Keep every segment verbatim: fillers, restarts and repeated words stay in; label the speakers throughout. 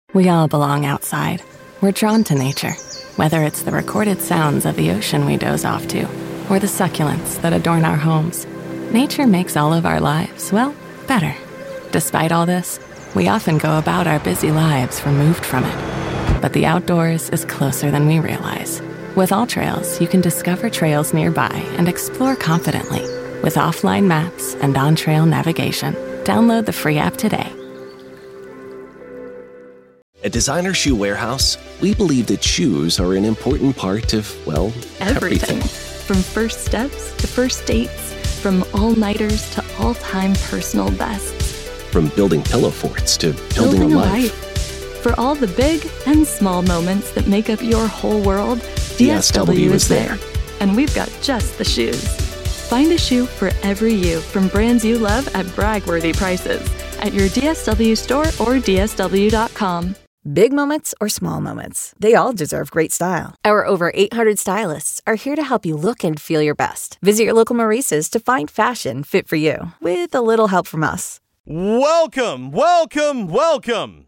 Speaker 1: We all belong outside. We're drawn to nature, whether it's the recorded sounds of the ocean we doze off to, or the succulents that adorn our homes. Nature makes all of our lives, well, better. Despite all this, we often go about our busy lives removed from it. But the outdoors is closer than we realize. With AllTrails, you can discover trails nearby and explore confidently. With offline maps and on-trail navigation, download the free app today.
Speaker 2: At Designer Shoe Warehouse, we believe that shoes are an important part of, well, everything.
Speaker 3: everything. From first steps to first dates, from all-nighters to all-time personal bests.
Speaker 2: From building pillow forts to building,
Speaker 3: building
Speaker 2: a,
Speaker 3: a
Speaker 2: life.
Speaker 3: life. For all the big and small moments that make up your whole world, D S W is there. And we've got just the shoes. Find a shoe for every you from brands you love at brag-worthy prices at your D S W store or D S W dot com.
Speaker 4: Big moments or small moments, they all deserve great style.
Speaker 5: Our over eight hundred stylists are here to help you look and feel your best. Visit your local Maurice's to find fashion fit for you, with a little help from us.
Speaker 6: Welcome, welcome, welcome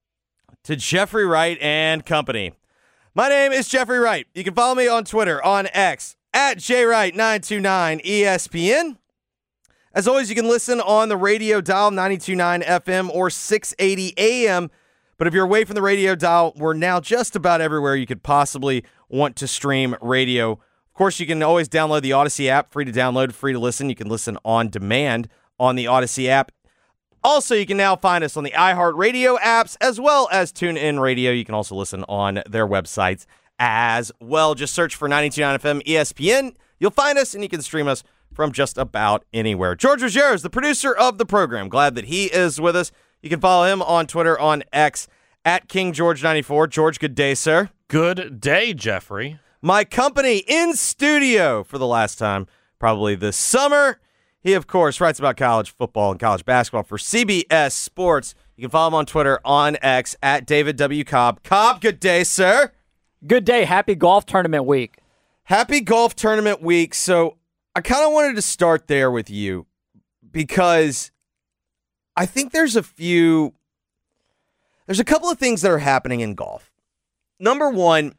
Speaker 6: to Jeffrey Wright and Company. My name is Jeffrey Wright. You can follow me on Twitter, on X, at J Wright nine two nine E S P N. As always, you can listen on the radio dial, ninety-two point nine F M or six eighty A M. But if you're away from the radio dial, we're now just about everywhere you could possibly want to stream radio. Of course, you can always download the Odyssey app, free to download, free to listen. You can listen on demand on the Odyssey app. Also, you can now find us on the iHeartRadio apps as well as TuneIn Radio. You can also listen on their websites as well. Just search for ninety-two point nine F M E S P N. You'll find us, and you can stream us from just about anywhere. George Ruggiero is the producer of the program. Glad that he is with us. You can follow him on Twitter, on X, at King George ninety-four. George, good day, sir.
Speaker 7: Good day, Jeffrey.
Speaker 6: My company in studio for the last time, probably this summer. He, of course, writes about college football and college basketball for C B S Sports. You can follow him on Twitter, on X, at David W. Cobb. Cobb, good day, sir.
Speaker 8: Good day. Happy golf tournament week.
Speaker 6: Happy golf tournament week. So I kind of wanted to start there with you because I think there's a few, there's a couple of things that are happening in golf. Number one,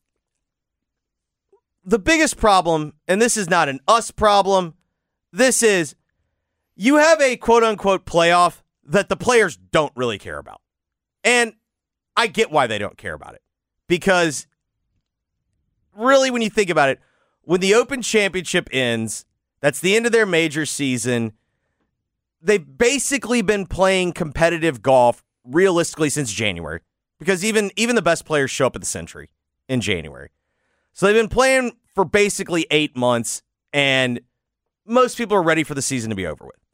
Speaker 6: the biggest problem, and this is not an us problem, this is you have a quote-unquote playoff that the players don't really care about. And I get why they don't care about it. Because really, when you think about it, when the Open Championship ends, that's the end of their major season. They've basically been playing competitive golf realistically since January. Because even, even the best players show up at the Century in January. So they've been playing for basically eight months, and most people are ready for the season to be over with.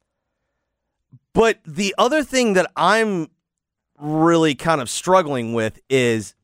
Speaker 6: But the other thing that I'm really kind of struggling with is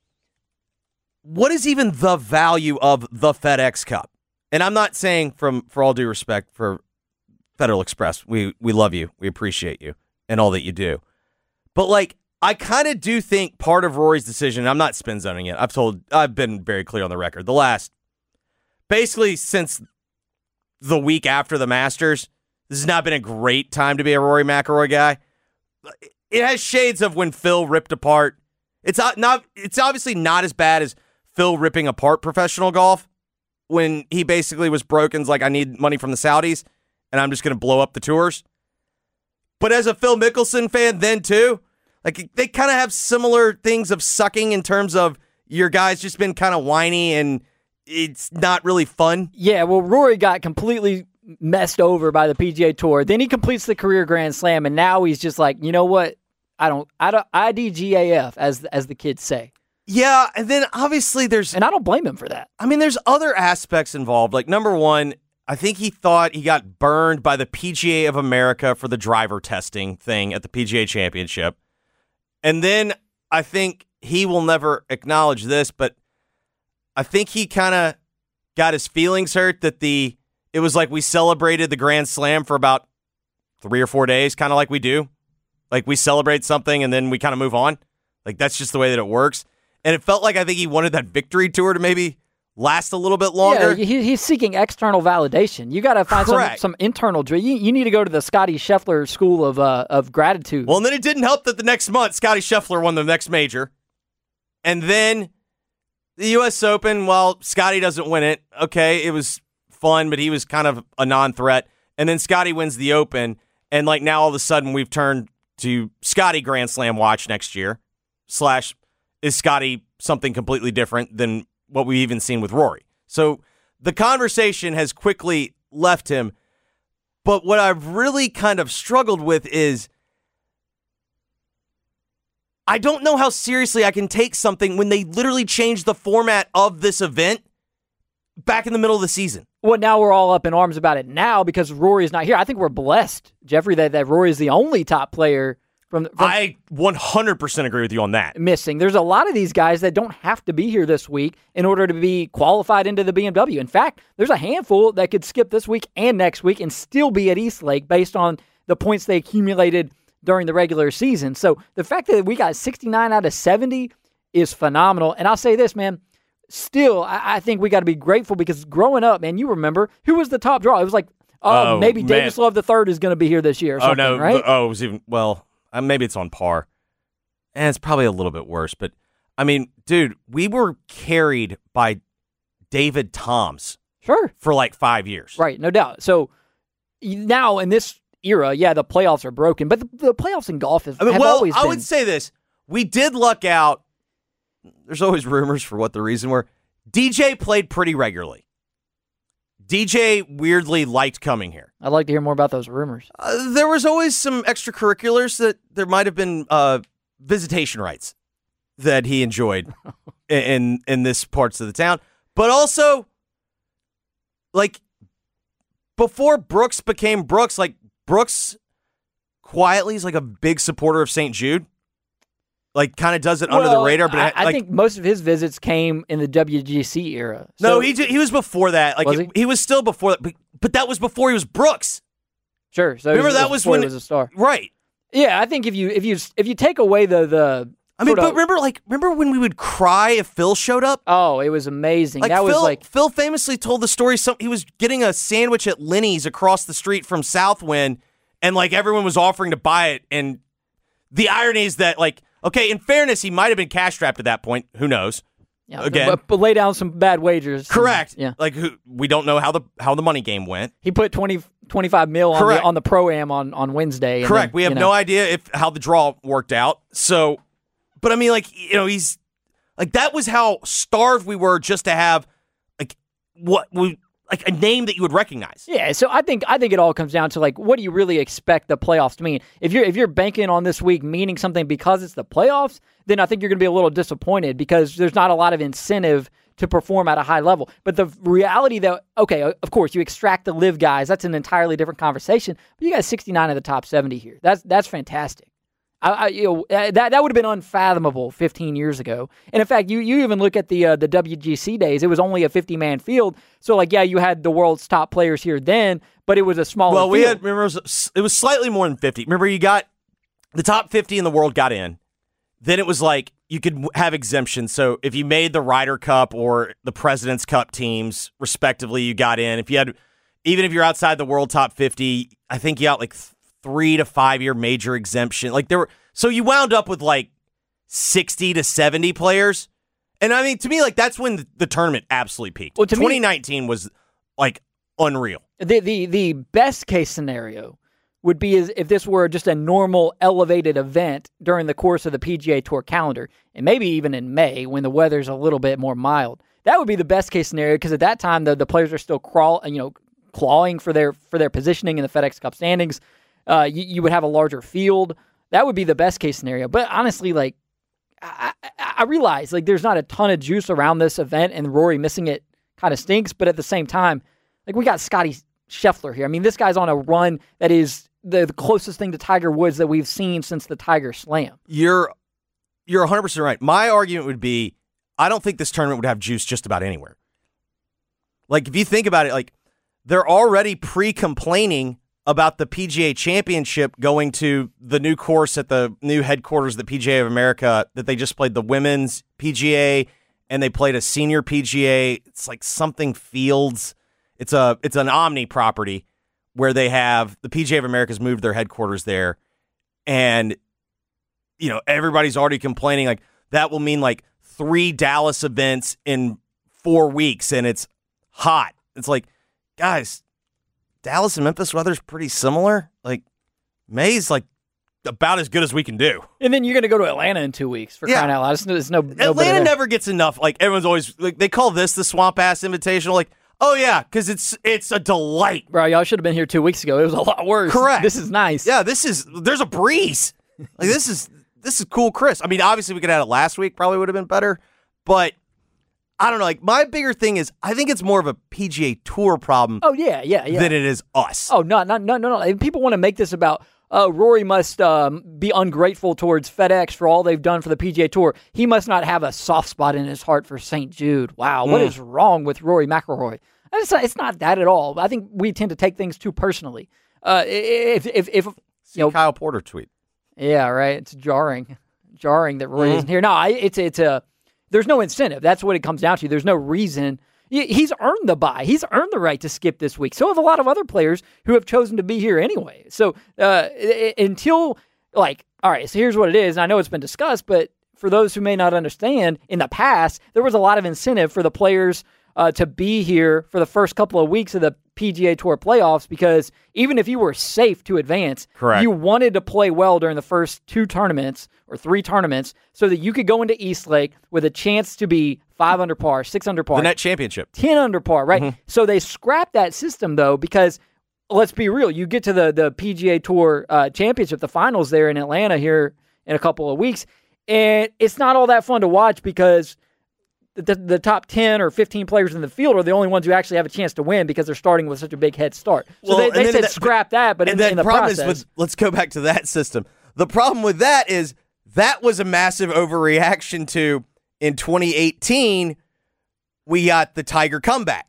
Speaker 6: what is even the value of the FedEx Cup? And I'm not saying, from for all due respect for Federal Express, we we love you, we appreciate you, and all that you do. But like, I kind of do think part of Rory's decision, and I'm not spin zoning it, I've told, I've been very clear on the record, the last, basically since the week after the Masters, this has not been a great time to be a Rory McIlroy guy. It has shades of when Phil ripped apart. It's not. It's obviously not as bad as Phil ripping apart professional golf when he basically was broken. Like, I need money from the Saudis, and I'm just going to blow up the tours. But as a Phil Mickelson fan then, too, like, they kind of have similar things of sucking in terms of your guy's just been kind of whiny and it's not really fun.
Speaker 8: Yeah, well, Rory got completely messed over by the P G A Tour. Then he completes the career Grand Slam, and now he's just like, you know what? I don't, I don't, I D G A F, as as the kids say.
Speaker 6: Yeah, and then obviously there's,
Speaker 8: and I don't blame him for that.
Speaker 6: I mean, there's other aspects involved. Like, number one, I think he thought he got burned by the P G A of America for the driver testing thing at the P G A Championship. And then I think he will never acknowledge this, but I think he kind of got his feelings hurt that the, it was like we celebrated the Grand Slam for about three or four days, kind of like we do. Like, we celebrate something and then we kind of move on. Like, that's just the way that it works. And it felt like I think he wanted that victory tour to maybe last a little bit longer.
Speaker 8: Yeah, he, he's seeking external validation. You got to find some, some internal. You, you need to go to the Scotty Scheffler school of uh, of gratitude.
Speaker 6: Well, and then it didn't help that the next month Scotty Scheffler won the next major, and then the U S Open. Well, Scotty doesn't win it. Okay, it was fun, but he was kind of a non-threat. And then Scotty wins the Open, and like now all of a sudden we've turned to Scotty Grand Slam watch next year. Slash, is Scotty something completely different than what we've even seen with Rory? So the conversation has quickly left him. But what I've really kind of struggled with is I don't know how seriously I can take something when they literally changed the format of this event back in the middle of the season.
Speaker 8: Well, now we're all up in arms about it now because Rory's not here. I think we're blessed, Jeffrey, that, that Rory is the only top player from, from
Speaker 6: I one hundred percent agree with you on that.
Speaker 8: Missing. There's a lot of these guys that don't have to be here this week in order to be qualified into the B M W. In fact, there's a handful that could skip this week and next week and still be at Eastlake based on the points they accumulated during the regular season. So the fact that we got sixty-nine out of seventy is phenomenal. And I'll say this, man. Still, I, I think we got to be grateful because growing up, man, you remember who was the top draw? It was like, oh, oh maybe man. Davis Love the third is going to be here this year. Or something,
Speaker 6: oh no,
Speaker 8: right?
Speaker 6: Oh, it was even well. Uh, maybe it's on par, and it's probably a little bit worse. But I mean, dude, we were carried by David Toms,
Speaker 8: sure,
Speaker 6: for like five years,
Speaker 8: right? No doubt. So now in this era, yeah, the playoffs are broken, but the, the playoffs in golf is. I mean, have
Speaker 6: well,
Speaker 8: always
Speaker 6: I
Speaker 8: been...
Speaker 6: would say this: we did luck out. There's always rumors for what the reason were. D J played pretty regularly. D J weirdly liked coming here.
Speaker 8: I'd like to hear more about those rumors.
Speaker 6: Uh, there was always some extracurriculars that there might have been uh, visitation rights that he enjoyed in in this parts of the town. But also, like, before Brooks became Brooks, like, Brooks quietly is like a big supporter of Saint Jude. Like, kind of does it well, under the radar. But
Speaker 8: I,
Speaker 6: it,
Speaker 8: I
Speaker 6: like,
Speaker 8: think most of his visits came in the W G C era.
Speaker 6: So, no, he
Speaker 8: did,
Speaker 6: he was before that. Like,
Speaker 8: was he?
Speaker 6: he was still before that. But, but that was before he was Brooks.
Speaker 8: Sure. So
Speaker 6: remember
Speaker 8: was,
Speaker 6: that was when
Speaker 8: he was a star,
Speaker 6: right?
Speaker 8: Yeah, I think if you if you if you take away the the.
Speaker 6: I mean, but
Speaker 8: of,
Speaker 6: remember, like, remember when we would cry if Phil showed up?
Speaker 8: Oh, it was amazing.
Speaker 6: Like
Speaker 8: that
Speaker 6: Phil,
Speaker 8: was like
Speaker 6: Phil famously told the story. Some he was getting a sandwich at Lenny's across the street from Southwind, and like everyone was offering to buy it. And the irony is that, like, okay, in fairness, he might have been cash strapped at that point. Who knows?
Speaker 8: Yeah,
Speaker 6: Again,
Speaker 8: but, but lay down some bad wagers.
Speaker 6: Correct.
Speaker 8: And, yeah,
Speaker 6: like who, we don't know how the how the money game went.
Speaker 8: He put twenty, twenty-five mil on the, on the pro-am on, on Wednesday. And
Speaker 6: Correct.
Speaker 8: Then,
Speaker 6: we have
Speaker 8: you know.
Speaker 6: no idea if how the draw worked out. So, but I mean, like, you know, he's like that was how starved we were just to have like what we like a name that you would recognize.
Speaker 8: Yeah. So I think I think it all comes down to like what do you really expect the playoffs to mean? If you're if you're banking on this week meaning something because it's the playoffs, then I think you're going to be a little disappointed because there's not a lot of incentive to perform at a high level. But the reality that, okay, of course, you extract the live guys. That's an entirely different conversation. But you got sixty-nine of the top seventy here. That's that's fantastic. I, I, you know, that that would have been unfathomable fifteen years ago. And in fact, you you even look at the uh, the W G C days. It was only a fifty-man field. So, like, yeah, you had the world's top players here then, but it was a smaller
Speaker 6: Well, we
Speaker 8: field.
Speaker 6: had, remember, it was, it was slightly more than fifty. Remember, you got the top fifty in the world got in. Then it was like you could have exemptions. So if you made the Ryder Cup or the President's Cup teams, respectively, you got in. If you had, even if you're outside the world top fifty, I think you got like three to five year major exemption. Like there were, so you wound up with like sixty to seventy players. And I mean, to me, like that's when the, the tournament absolutely peaked.
Speaker 8: Well, to
Speaker 6: twenty nineteen me, was like unreal.
Speaker 8: The the the best case scenario would be as if this were just a normal elevated event during the course of the P G A Tour calendar, and maybe even in May when the weather's a little bit more mild. That would be the best case scenario because at that time the, the players are still crawl, you know, clawing for their for their positioning in the FedEx Cup standings. Uh, you, you would have a larger field. That would be the best case scenario. But honestly, like I, I, I realize like there's not a ton of juice around this event, and Rory missing it kind of stinks. But at the same time, like we got Scotty Scheffler here. I mean, this guy's on a run that is the, the closest thing to Tiger Woods that we've seen since the Tiger Slam.
Speaker 6: You're you're one hundred percent right. My argument would be I don't think this tournament would have juice just about anywhere. Like, if you think about it, like they're already pre-complaining about the P G A Championship going to the new course at the new headquarters of the P G A of America that they just played the Women's P G A and they played a senior P G A. It's like something Fields. It's a it's an Omni property where they have the P G A of America's moved their headquarters there, and you know everybody's already complaining like that will mean like three Dallas events in four weeks, and it's hot. It's like, guys, Dallas and Memphis weather's pretty similar. Like May's like about as good as we can do.
Speaker 8: And then you're going to go to Atlanta in two weeks for
Speaker 6: Yeah.
Speaker 8: crying out loud. It's no, it's no, no
Speaker 6: Atlanta never gets enough. Like everyone's always like they call this the Swamp Ass Invitational. Like, oh yeah, because it's it's a delight.
Speaker 8: Bro, y'all should have been here two weeks ago. It was a lot worse.
Speaker 6: Correct.
Speaker 8: This is nice.
Speaker 6: Yeah, this is there's a breeze. Like this is this is cool, Chris. I mean, obviously we could have had it last week. Probably would have been better, but I don't know. Like my bigger thing is I think it's more of a P G A Tour problem.
Speaker 8: Oh yeah, yeah, yeah.
Speaker 6: Than it is us.
Speaker 8: Oh no, no, no, no, no. And people want to make this about. Uh, Rory must um, be ungrateful towards FedEx for all they've done for the P G A Tour. He must not have a soft spot in his heart for Saint Jude. Wow, what
Speaker 6: Mm.
Speaker 8: is wrong with Rory McIlroy? It's not, it's not that at all. I think we tend to take things too personally. Uh, if if if
Speaker 6: See you know, Kyle Porter tweet.
Speaker 8: Yeah, right. It's jarring, jarring that Rory
Speaker 6: Mm.
Speaker 8: isn't here. No, I, it's it's a. There's no incentive. That's what it comes down to. There's no reason. He's earned the bye. He's earned the right to skip this week. So have a lot of other players who have chosen to be here anyway. So uh, until, like, all right, so here's what it is. And I know it's been discussed, but for those who may not understand, in the past, there was a lot of incentive for the players uh, to be here for the first couple of weeks of the P G A Tour playoffs because even if you were safe to advance,
Speaker 6: Correct.
Speaker 8: you wanted to play well during the first two tournaments or three tournaments so that you could go into Eastlake with a chance to be five under par, six under par.
Speaker 6: The net championship.
Speaker 8: ten under par, right?
Speaker 6: Mm-hmm.
Speaker 8: So they scrapped that system, though, because let's be real. You get to the, the P G A Tour uh, Championship, the finals there in Atlanta here in a couple of weeks, and it's not all that fun to watch because the, the top ten or fifteen players in the field are the only ones who actually have a chance to win because they're starting with such a big head start. So
Speaker 6: Well,
Speaker 8: they, they
Speaker 6: and
Speaker 8: said
Speaker 6: that-
Speaker 8: scrap that, but in,
Speaker 6: and
Speaker 8: the-
Speaker 6: the
Speaker 8: in the
Speaker 6: problem
Speaker 8: process...
Speaker 6: is with, let's go back to that system. The problem with that is that was a massive overreaction to in twenty eighteen, we got the Tiger comeback.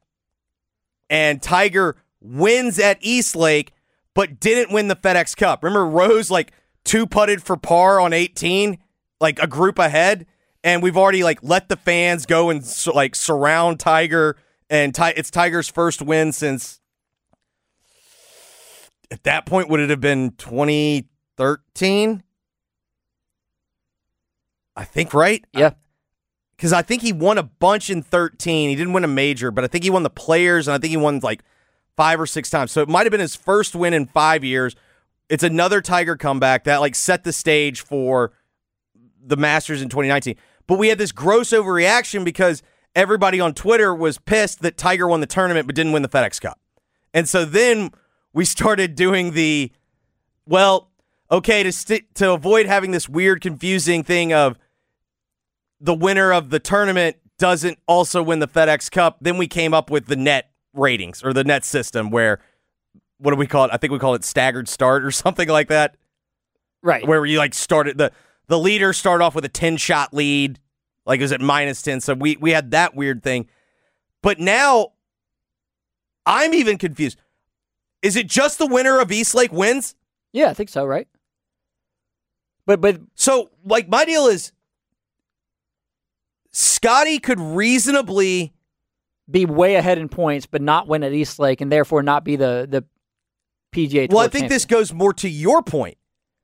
Speaker 6: And Tiger wins at Eastlake, but didn't win the FedEx Cup. Remember Rose like two putted for par on eighteen, like a group ahead, and we've already like let the fans go and so, like surround Tiger, and Ti- it's Tiger's first win since at that point would it have been twenty thirteen? I think, right?
Speaker 8: Yeah.
Speaker 6: Because I think he won a bunch in thirteen. He didn't win a major, but I think he won the Players, and I think he won like five or six times. So it might have been his first win in five years. It's another Tiger comeback that like set the stage for the Masters in twenty nineteen. But we had this gross overreaction because everybody on Twitter was pissed that Tiger won the tournament but didn't win the FedEx Cup. And so then we started doing the, well, okay, to st- to avoid having this weird, confusing thing of the winner of the tournament doesn't also win the FedEx Cup, then we came up with the net ratings or the net system where, what do we call it? I think we call it staggered start or something like that.
Speaker 8: Right.
Speaker 6: Where you like started, the, the leader started off with a ten-shot lead, like it was at minus ten, so we, we had that weird thing. But now, I'm even confused. Is it just the winner of Eastlake wins?
Speaker 8: Yeah, I think so, right? But but
Speaker 6: So, like, my deal is Scotty could reasonably
Speaker 8: be way ahead in points, but not win at Eastlake, and therefore not be the, the P G A Tour
Speaker 6: Well, I think
Speaker 8: champion.
Speaker 6: this goes more to your point.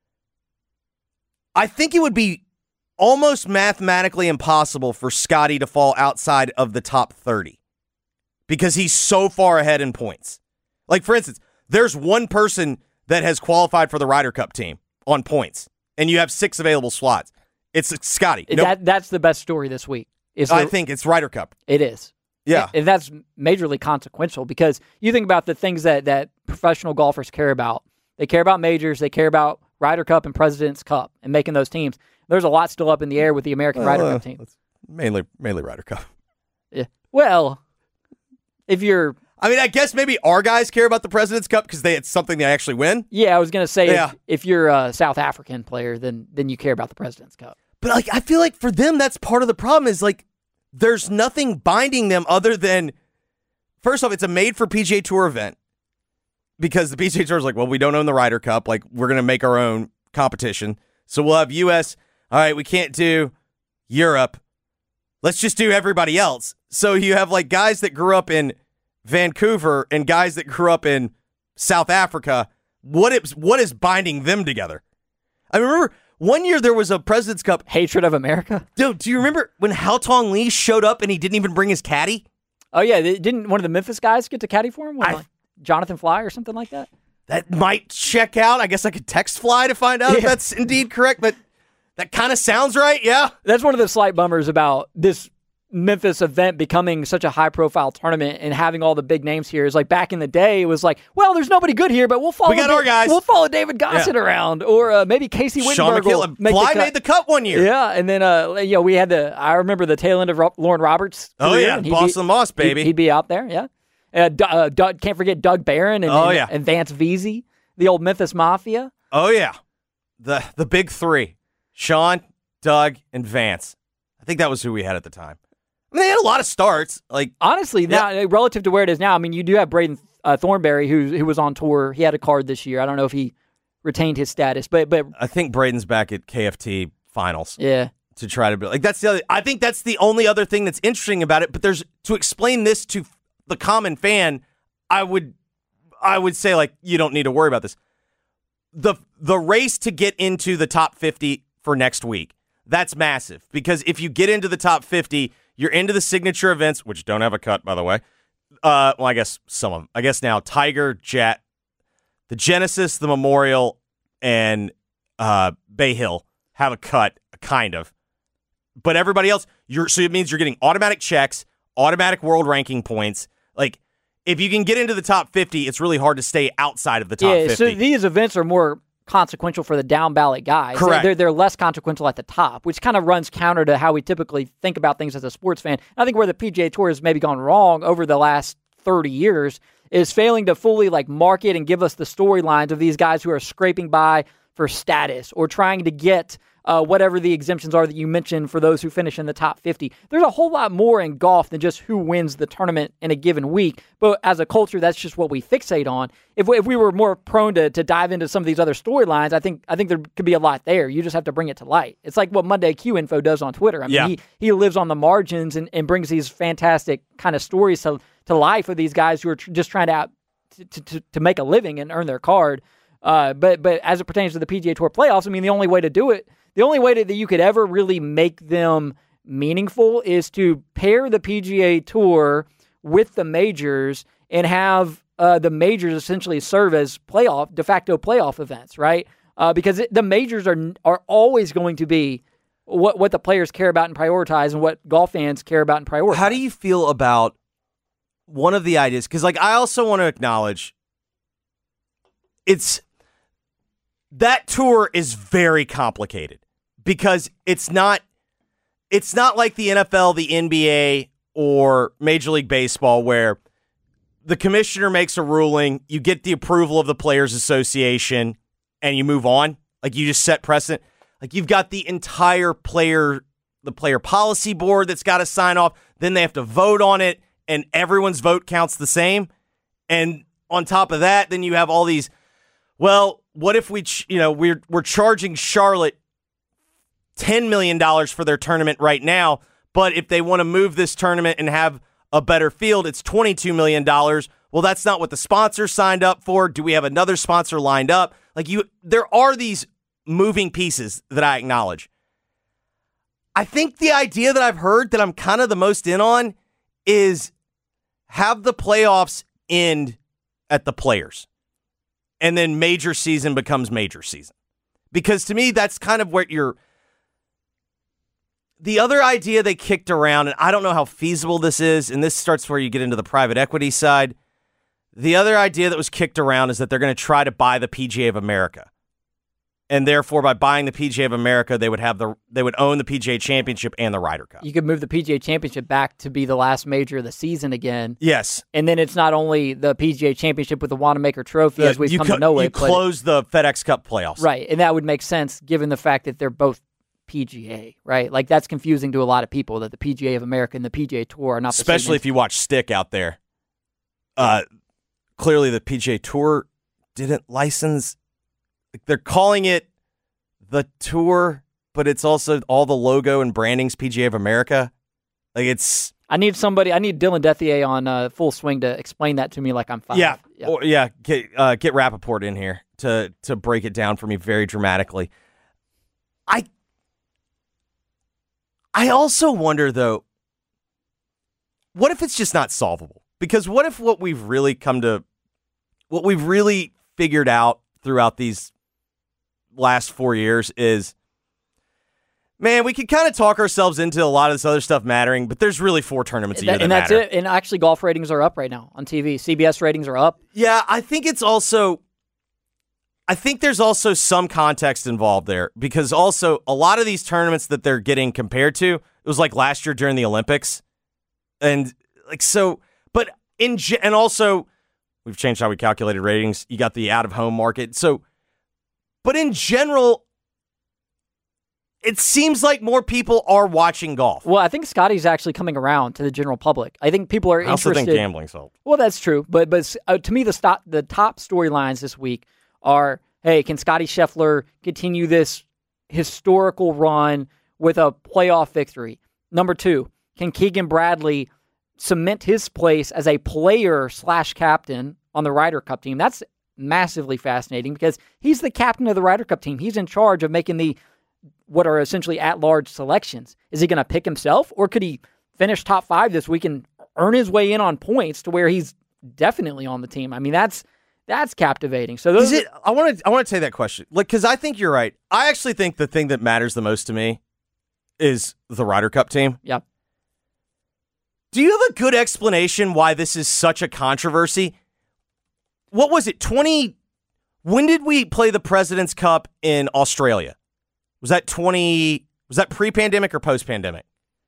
Speaker 6: I think it would be almost mathematically impossible for Scotty to fall outside of the top thirty because he's so far ahead in points. Like, for instance, there's one person that has qualified for the Ryder Cup team on points, and you have six available slots. It's Scotty. Nope.
Speaker 8: That that's the best story this week. Is
Speaker 6: I
Speaker 8: the-
Speaker 6: think it's Ryder Cup.
Speaker 8: it is.
Speaker 6: Yeah.
Speaker 8: And that's majorly consequential because you think about the things that, that professional golfers care about. They care about majors. They care about Ryder Cup and President's Cup and making those teams. There's a lot still up in the air with the American Ryder
Speaker 6: Uh,
Speaker 8: Cup team.
Speaker 6: it's Mainly, mainly Ryder Cup.
Speaker 8: Yeah. Well, if you're,
Speaker 6: I mean, I guess maybe our guys care about the President's Cup because they it's something they actually win.
Speaker 8: yeah, I was going to say
Speaker 6: Yeah.
Speaker 8: if, if you're a South African player, then then you care about the President's Cup.
Speaker 6: But like, I feel like for them, that's part of the problem is like, there's nothing binding them other than, first off, it's a made for P G A Tour event because the P G A Tour is like, well, we don't own the Ryder Cup. Like, we're going to make our own competition. So we'll have U S. All right, we can't do Europe. let's just do everybody else. So you have like guys that grew up in Vancouver and guys that grew up in South Africa. What is, what is binding them together? I remember one year there was a President's Cup.
Speaker 8: Hatred of America?
Speaker 6: Dude, do you remember when Hao Tong Lee showed up and he didn't even bring his caddy?
Speaker 8: Oh, yeah. Didn't one of the Memphis guys get to caddy for him?
Speaker 6: I,
Speaker 8: like Jonathan Fly or something like that?
Speaker 6: That might check out. I guess I could text Fly to find out
Speaker 8: yeah.
Speaker 6: if that's indeed correct, but that kind of sounds right, yeah.
Speaker 8: That's one of the slight bummers about this Memphis event becoming such a high-profile tournament and having all the big names here. Is like back in the day, it was like, well, there's nobody good here, but we'll follow.
Speaker 6: We got
Speaker 8: da-
Speaker 6: our guys.
Speaker 8: We'll follow David Gossett
Speaker 6: yeah.
Speaker 8: around, or uh, maybe Casey Wittenberg.
Speaker 6: Sean
Speaker 8: Make
Speaker 6: Fly
Speaker 8: the
Speaker 6: made the cut one year.
Speaker 8: Yeah, and then uh, you know we had the. I remember the tail end of Ro- Lauren Roberts.
Speaker 6: Oh yeah, Boston Moss baby.
Speaker 8: He'd, he'd be out there. Yeah, uh, D- uh, Doug, can't forget Doug Barron and,
Speaker 6: oh,
Speaker 8: and,
Speaker 6: yeah.
Speaker 8: and Vance Veazey, the old Memphis Mafia.
Speaker 6: Oh yeah, the the big three: Sean, Doug, and Vance. I think that was who we had at the time. I mean, they had a lot of starts. Like
Speaker 8: honestly, now
Speaker 6: yeah.
Speaker 8: relative to where it is now, I mean, you do have Braden uh, Thornberry, who who was on tour. He had a card this year. I don't know if he retained his status, but but
Speaker 6: I think Braden's back at K F T finals.
Speaker 8: Yeah,
Speaker 6: to try to be like that's the other. I think that's the only other thing that's interesting about it. But there's to explain this to the common fan, I would I would say like you don't need to worry about this. The the race to get into the top fifty for next week, that's massive because if you get into the top fifty. You're into the signature events, which don't have a cut, by the way. Uh, well, I guess some of them. I guess now Tiger, Jet, the Genesis, the Memorial, and uh, Bay Hill have a cut, kind of. But everybody else, you're so it means you're getting automatic checks, automatic world ranking points. Like, if you can get into the top fifty, it's really hard to stay outside of the top
Speaker 8: yeah,
Speaker 6: fifty.
Speaker 8: So these events are more consequential for the down ballot guys.
Speaker 6: Correct.
Speaker 8: They're, they're less consequential at the top, which kind of runs counter to how we typically think about things as a sports fan. I think where the P G A Tour has maybe gone wrong over the last thirty years is failing to fully like market and give us the storylines of these guys who are scraping by for status or trying to get uh, whatever the exemptions are that you mentioned for those who finish in the top fifty. There's a whole lot more in golf than just who wins the tournament in a given week. But as a culture, that's just what we fixate on. If we, if we were more prone to, to dive into some of these other storylines, I think I think there could be a lot there. You just have to bring it to light. It's like what Monday Q Info does on Twitter. I mean,
Speaker 6: yeah.
Speaker 8: he, he lives on the margins and, and brings these fantastic kind of stories to, to life of these guys who are tr- just trying to, out, to, to to make a living and earn their card. Uh, but but as it pertains to the P G A Tour playoffs, I mean, the only way to do it, the only way to, that you could ever really make them meaningful is to pair the P G A Tour with the majors and have uh, the majors essentially serve as playoff, de facto playoff events, right? Uh, because it, the majors are are always going to be what what the players care about and prioritize and what golf fans care about and prioritize.
Speaker 6: How do you feel about one of the ideas? Because like I also want to acknowledge it's that tour is very complicated because it's not it's not like the N F L, the N B A, or Major League Baseball where the commissioner makes a ruling, you get the approval of the Players Association, and you move on. Like you just set precedent. Like you've got the entire player, the player policy board that's got to sign off. Then they have to vote on it, and everyone's vote counts the same. And on top of that, then you have all these. Well, what if we, ch- you know, we're we're charging Charlotte ten million dollars for their tournament right now, but if they want to move this tournament and have a better field, it's twenty-two million dollars. Well, that's not what the sponsor signed up for. Do we have another sponsor lined up? Like you, there are these moving pieces that I acknowledge. I think the idea that I've heard that I'm kind of the most in on is have the playoffs end at the Players. And then major season becomes major season. Because to me, that's kind of what you're... The other idea they kicked around, and I don't know how feasible this is, and this starts where you get into the private equity side. The other idea that was kicked around is that they're going to try to buy the P G A of America. And therefore, by buying the P G A of America, they would have the they would own the P G A Championship and the Ryder Cup.
Speaker 8: You could move the P G A Championship back to be the last major of the season again.
Speaker 6: Yes.
Speaker 8: And then it's not only the P G A Championship with the Wanamaker Trophy,
Speaker 6: The,
Speaker 8: as we've
Speaker 6: you
Speaker 8: come
Speaker 6: co-
Speaker 8: to know
Speaker 6: you
Speaker 8: it. but-
Speaker 6: close the FedEx Cup playoffs.
Speaker 8: Right, and that would make sense given the fact that they're both P G A, right? Like, that's confusing to a lot of people that the P G A of America and the P G A Tour are not the same.
Speaker 6: Especially if you watch Stick out there. Uh, clearly, the P G A Tour didn't license. They're calling it the Tour, but it's also all the logo and branding's P G A of America. Like it's.
Speaker 8: I need somebody. I need Dylan Dethier on uh, Full Swing to explain that to me like I'm five.
Speaker 6: Yeah,
Speaker 8: yeah.
Speaker 6: Or, yeah. Get uh, get Rappaport in here to to break it down for me very dramatically. I. I also wonder though. What if it's just not solvable? Because what if what we've really come to, what we've really figured out throughout these last four years is, man, we could kind of talk ourselves into a lot of this other stuff mattering, but there's really four tournaments a year that
Speaker 8: and that's
Speaker 6: matter.
Speaker 8: it. And actually, golf ratings are up right now on T V. C B S ratings are up.
Speaker 6: Yeah, I think it's also, I think there's also some context involved there because also a lot of these tournaments that they're getting compared to, it was like last year during the Olympics. And like, so, but in, and also we've changed how we calculated ratings. You got the out of home market. So, but in general, it seems like more people are watching golf.
Speaker 8: Well, I think Scotty's actually coming around to the general public. I think people are
Speaker 6: I also
Speaker 8: interested.
Speaker 6: think gambling's helped.
Speaker 8: Well, that's true. But, but uh, to me, the, stop, the top storylines this week are, hey, can Scotty Scheffler continue this historical run with a playoff victory? Number two, can Keegan Bradley cement his place as a player slash captain on the Ryder Cup team? That's massively fascinating because he's the captain of the Ryder Cup team. He's in charge of making the what are essentially at-large selections. Is he going to pick himself, or could he finish top five this week and earn his way in on points to where he's definitely on the team? I mean, that's that's captivating. So those
Speaker 6: Is it? I want to I want to take that question, like, because I think you're right. I actually think the thing that matters the most to me is the Ryder Cup team.
Speaker 8: Yeah.
Speaker 6: Do you have a good explanation why this is such a controversy? What was it, twenty? When did we play the President's Cup in Australia? Was that twenty? Was that pre-pandemic or post-pandemic?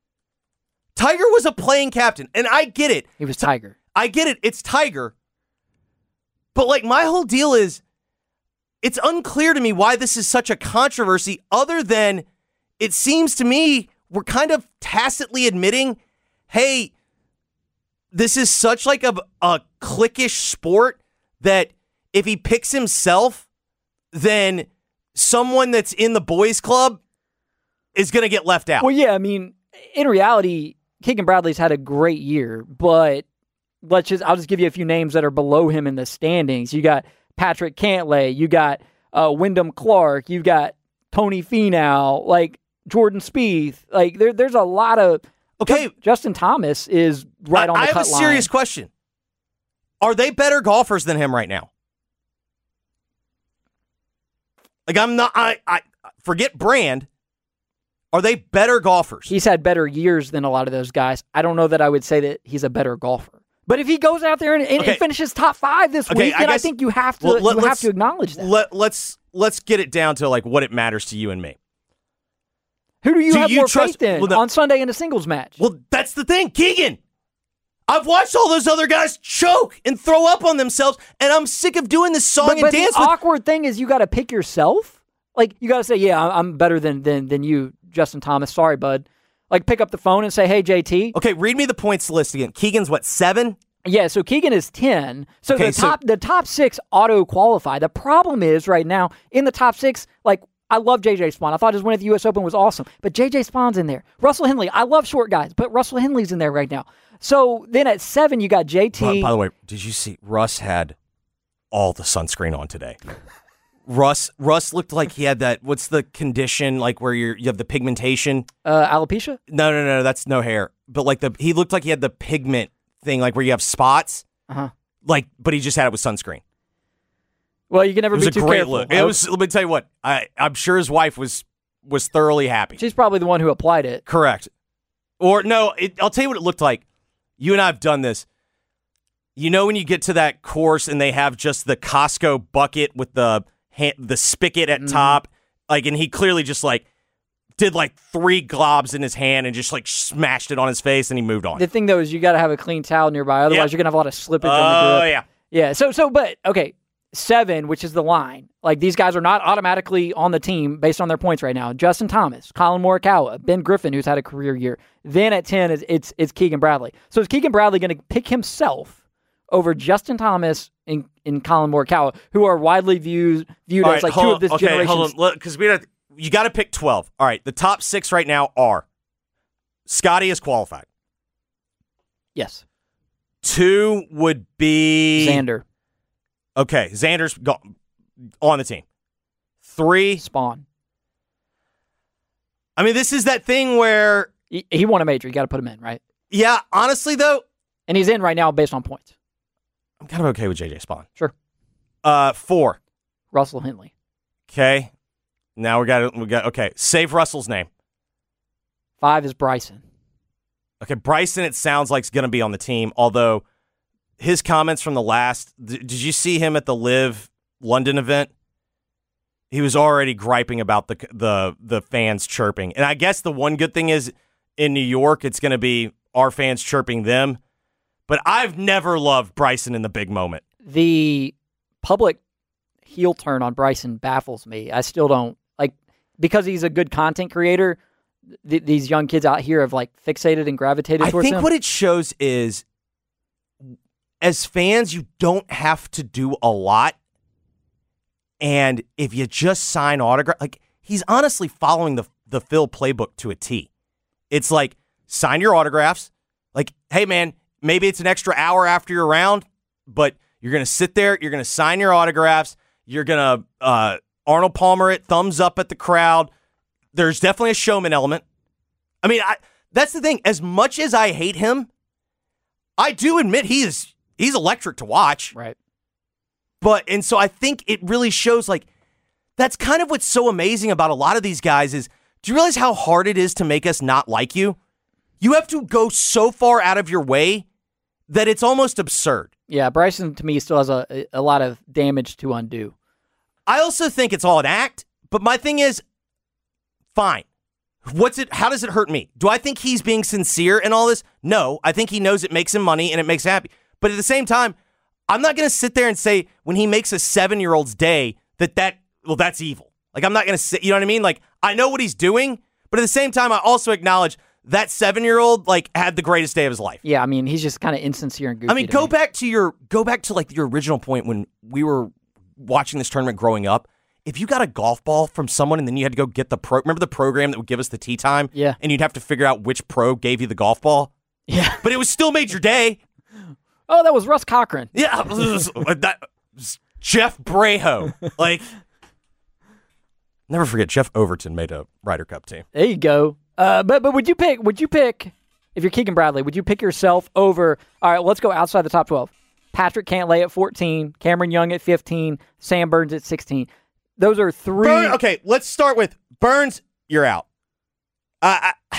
Speaker 6: Tiger was a playing captain, and I get it.
Speaker 8: He was Tiger.
Speaker 6: I get it. It's Tiger. But, like, my whole deal is, it's unclear to me why this is such a controversy, other than it seems to me we're kind of tacitly admitting, hey, this is such like a, a cliquish sport that if he picks himself, then someone that's in the boys club is going to get left out.
Speaker 8: Well, yeah, I mean, in reality, Keegan Bradley's had a great year, but let's just, I'll just give you a few names that are below him in the standings. You got Patrick Cantlay, you got uh, Wyndham Clark, you've got Tony Finau, like Jordan Spieth. Like there, there's a lot of,
Speaker 6: okay.
Speaker 8: Justin Thomas is right
Speaker 6: I,
Speaker 8: on the
Speaker 6: I
Speaker 8: cut
Speaker 6: have a serious
Speaker 8: line. question.
Speaker 6: Are they better golfers than him right now? Like, I'm not, I, I forget brand. Are they better golfers?
Speaker 8: He's had better years than a lot of those guys. I don't know that I would say that he's a better golfer. But if he goes out there and, and,
Speaker 6: okay.
Speaker 8: and finishes top five this
Speaker 6: okay,
Speaker 8: week,
Speaker 6: I
Speaker 8: then
Speaker 6: guess,
Speaker 8: I think you have to
Speaker 6: well, let,
Speaker 8: you have to acknowledge that.
Speaker 6: Let, let's let's get it down to like what it matters to you and me.
Speaker 8: Who do you
Speaker 6: do
Speaker 8: have
Speaker 6: you
Speaker 8: more
Speaker 6: trust,
Speaker 8: faith in
Speaker 6: well, no,
Speaker 8: on Sunday in a singles match?
Speaker 6: Well, that's the thing, Keegan. I've watched all those other guys choke and throw up on themselves, and I'm sick of doing this song
Speaker 8: but,
Speaker 6: and
Speaker 8: but
Speaker 6: dance.
Speaker 8: the
Speaker 6: with...
Speaker 8: awkward thing is you got to pick yourself. Like you got to say, yeah, I'm better than than than you, Justin Thomas. Sorry, bud. Like pick up the phone and say, hey, J T.
Speaker 6: Okay, read me the points list again. Keegan's what, seven?
Speaker 8: Yeah, so Keegan is ten. So
Speaker 6: okay,
Speaker 8: the top so- the top six auto qualify. The problem is right now in the top six, like I love J J Spawn. I thought his win at the U S Open was awesome, but J J Spawn's in there. Russell Henley. I love short guys, but Russell Henley's in there right now. So then at seven, you got J T.
Speaker 6: By, by the way, did you see Russ had all the sunscreen on today? Russ Russ looked like he had that. What's the condition like where you're, you have the pigmentation?
Speaker 8: Uh, alopecia?
Speaker 6: No, no, no, that's no hair. But like the he looked like he had the pigment thing, like where you have spots.
Speaker 8: Uh huh.
Speaker 6: Like, but he just had it with sunscreen.
Speaker 8: Well, you can never
Speaker 6: it was
Speaker 8: be
Speaker 6: a
Speaker 8: too
Speaker 6: great
Speaker 8: careful.
Speaker 6: look. It was. Let me tell you what. I I'm sure his wife was was thoroughly happy.
Speaker 8: She's probably the one who applied it.
Speaker 6: Correct. Or no, it, I'll tell you what it looked like. You and I have done this. You know when you get to that course and they have just the Costco bucket with the the spigot at mm. top, like, and he clearly just like did like three globs in his hand and just like smashed it on his face and he moved on.
Speaker 8: The thing though is you got to have a clean towel nearby, otherwise yep. you're gonna have a lot of slippage
Speaker 6: oh,
Speaker 8: on the grip.
Speaker 6: Oh yeah,
Speaker 8: yeah. So so, but okay, seven, which is the line. Like these guys are not automatically on the team based on their points right now. Justin Thomas, Colin Morikawa, Ben Griffin, who's had a career year. Then at ten is it's it's Keegan Bradley. So is Keegan Bradley going to pick himself over Justin Thomas and, and Colin Morikawa, who are widely viewed viewed
Speaker 6: All
Speaker 8: as
Speaker 6: right,
Speaker 8: like two
Speaker 6: on,
Speaker 8: of this
Speaker 6: okay,
Speaker 8: generation?
Speaker 6: Hold on, because we have, you got to pick twelve. All right, the top six right now are Scotty is qualified.
Speaker 8: Yes.
Speaker 6: Two would be
Speaker 8: Xander.
Speaker 6: Okay, Xander's go- on the team. Three.
Speaker 8: Spawn.
Speaker 6: I mean, this is that thing where...
Speaker 8: He, he won a major. You got to put him in, right?
Speaker 6: Yeah, honestly, though...
Speaker 8: And he's in right now based on points.
Speaker 6: I'm kind of okay with J J Spawn.
Speaker 8: Sure.
Speaker 6: Uh, four.
Speaker 8: Russell Henley.
Speaker 6: Okay. Now we got we got okay. Save Russell's name.
Speaker 8: Five is Bryson.
Speaker 6: Okay, Bryson. It sounds like is going to be on the team. Although his comments from the last, did you see him at the Live London event? He was already griping about the the the fans chirping. And I guess the one good thing is in New York, it's going to be our fans chirping them. But I've never loved Bryson in the big moment.
Speaker 8: The public heel turn on Bryson baffles me. I still don't, like, because he's a good content creator, th- these young kids out here have, like, fixated and gravitated
Speaker 6: I
Speaker 8: towards him.
Speaker 6: think what it shows is, as fans, you don't have to do a lot. And if you just sign autograph, like, he's honestly following the, the Phil playbook to a T. It's like, sign your autographs. Like, hey, man, maybe it's an extra hour after you're around, but you're going to sit there, you're going to sign your autographs, you're going to uh, Arnold Palmer it, thumbs up at the crowd. There's definitely a showman element. I mean, I, that's the thing. As much as I hate him, I do admit he is he's electric to watch.
Speaker 8: Right.
Speaker 6: But, and so I think it really shows, like, that's kind of what's so amazing about a lot of these guys is, do you realize how hard it is to make us not like you? You have to go so far out of your way that it's almost absurd.
Speaker 8: Yeah, Bryson, to me, still has a, a lot of damage to undo.
Speaker 6: I also think it's all an act, but my thing is, fine. What's it? How does it hurt me? Do I think he's being sincere in all this? No, I think he knows it makes him money and it makes him happy. But at the same time, I'm not going to sit there and say when he makes a seven-year-old's day that that, well, that's evil. Like, I'm not going to say, you know what I mean? Like, I know what he's doing, but at the same time, I also acknowledge that seven-year-old, like, had the greatest day of his life.
Speaker 8: Yeah, I mean, he's just kind of insincere and goofy.
Speaker 6: I mean, go me. back to your, go back to, like, your original point when we were watching this tournament growing up. If you got a golf ball from someone and then you had to go get the pro, remember the program that would give us the tee time?
Speaker 8: Yeah.
Speaker 6: And you'd have to figure out which pro gave you the golf ball?
Speaker 8: Yeah.
Speaker 6: But it was still made your day.
Speaker 8: Oh, that was Russ Cochran.
Speaker 6: Yeah. that, Jeff Breho. Like, never forget, Jeff Overton made a Ryder Cup team.
Speaker 8: There you go. Uh, but but would you pick, would you pick, if you're Keegan Bradley, would you pick yourself over, all right, let's go outside the top twelve. Patrick Cantlay at fourteen, Cameron Young at fifteen, Sam Burns at sixteen. Those are three.
Speaker 6: Burn, okay, let's start with Burns, you're out. Uh, I,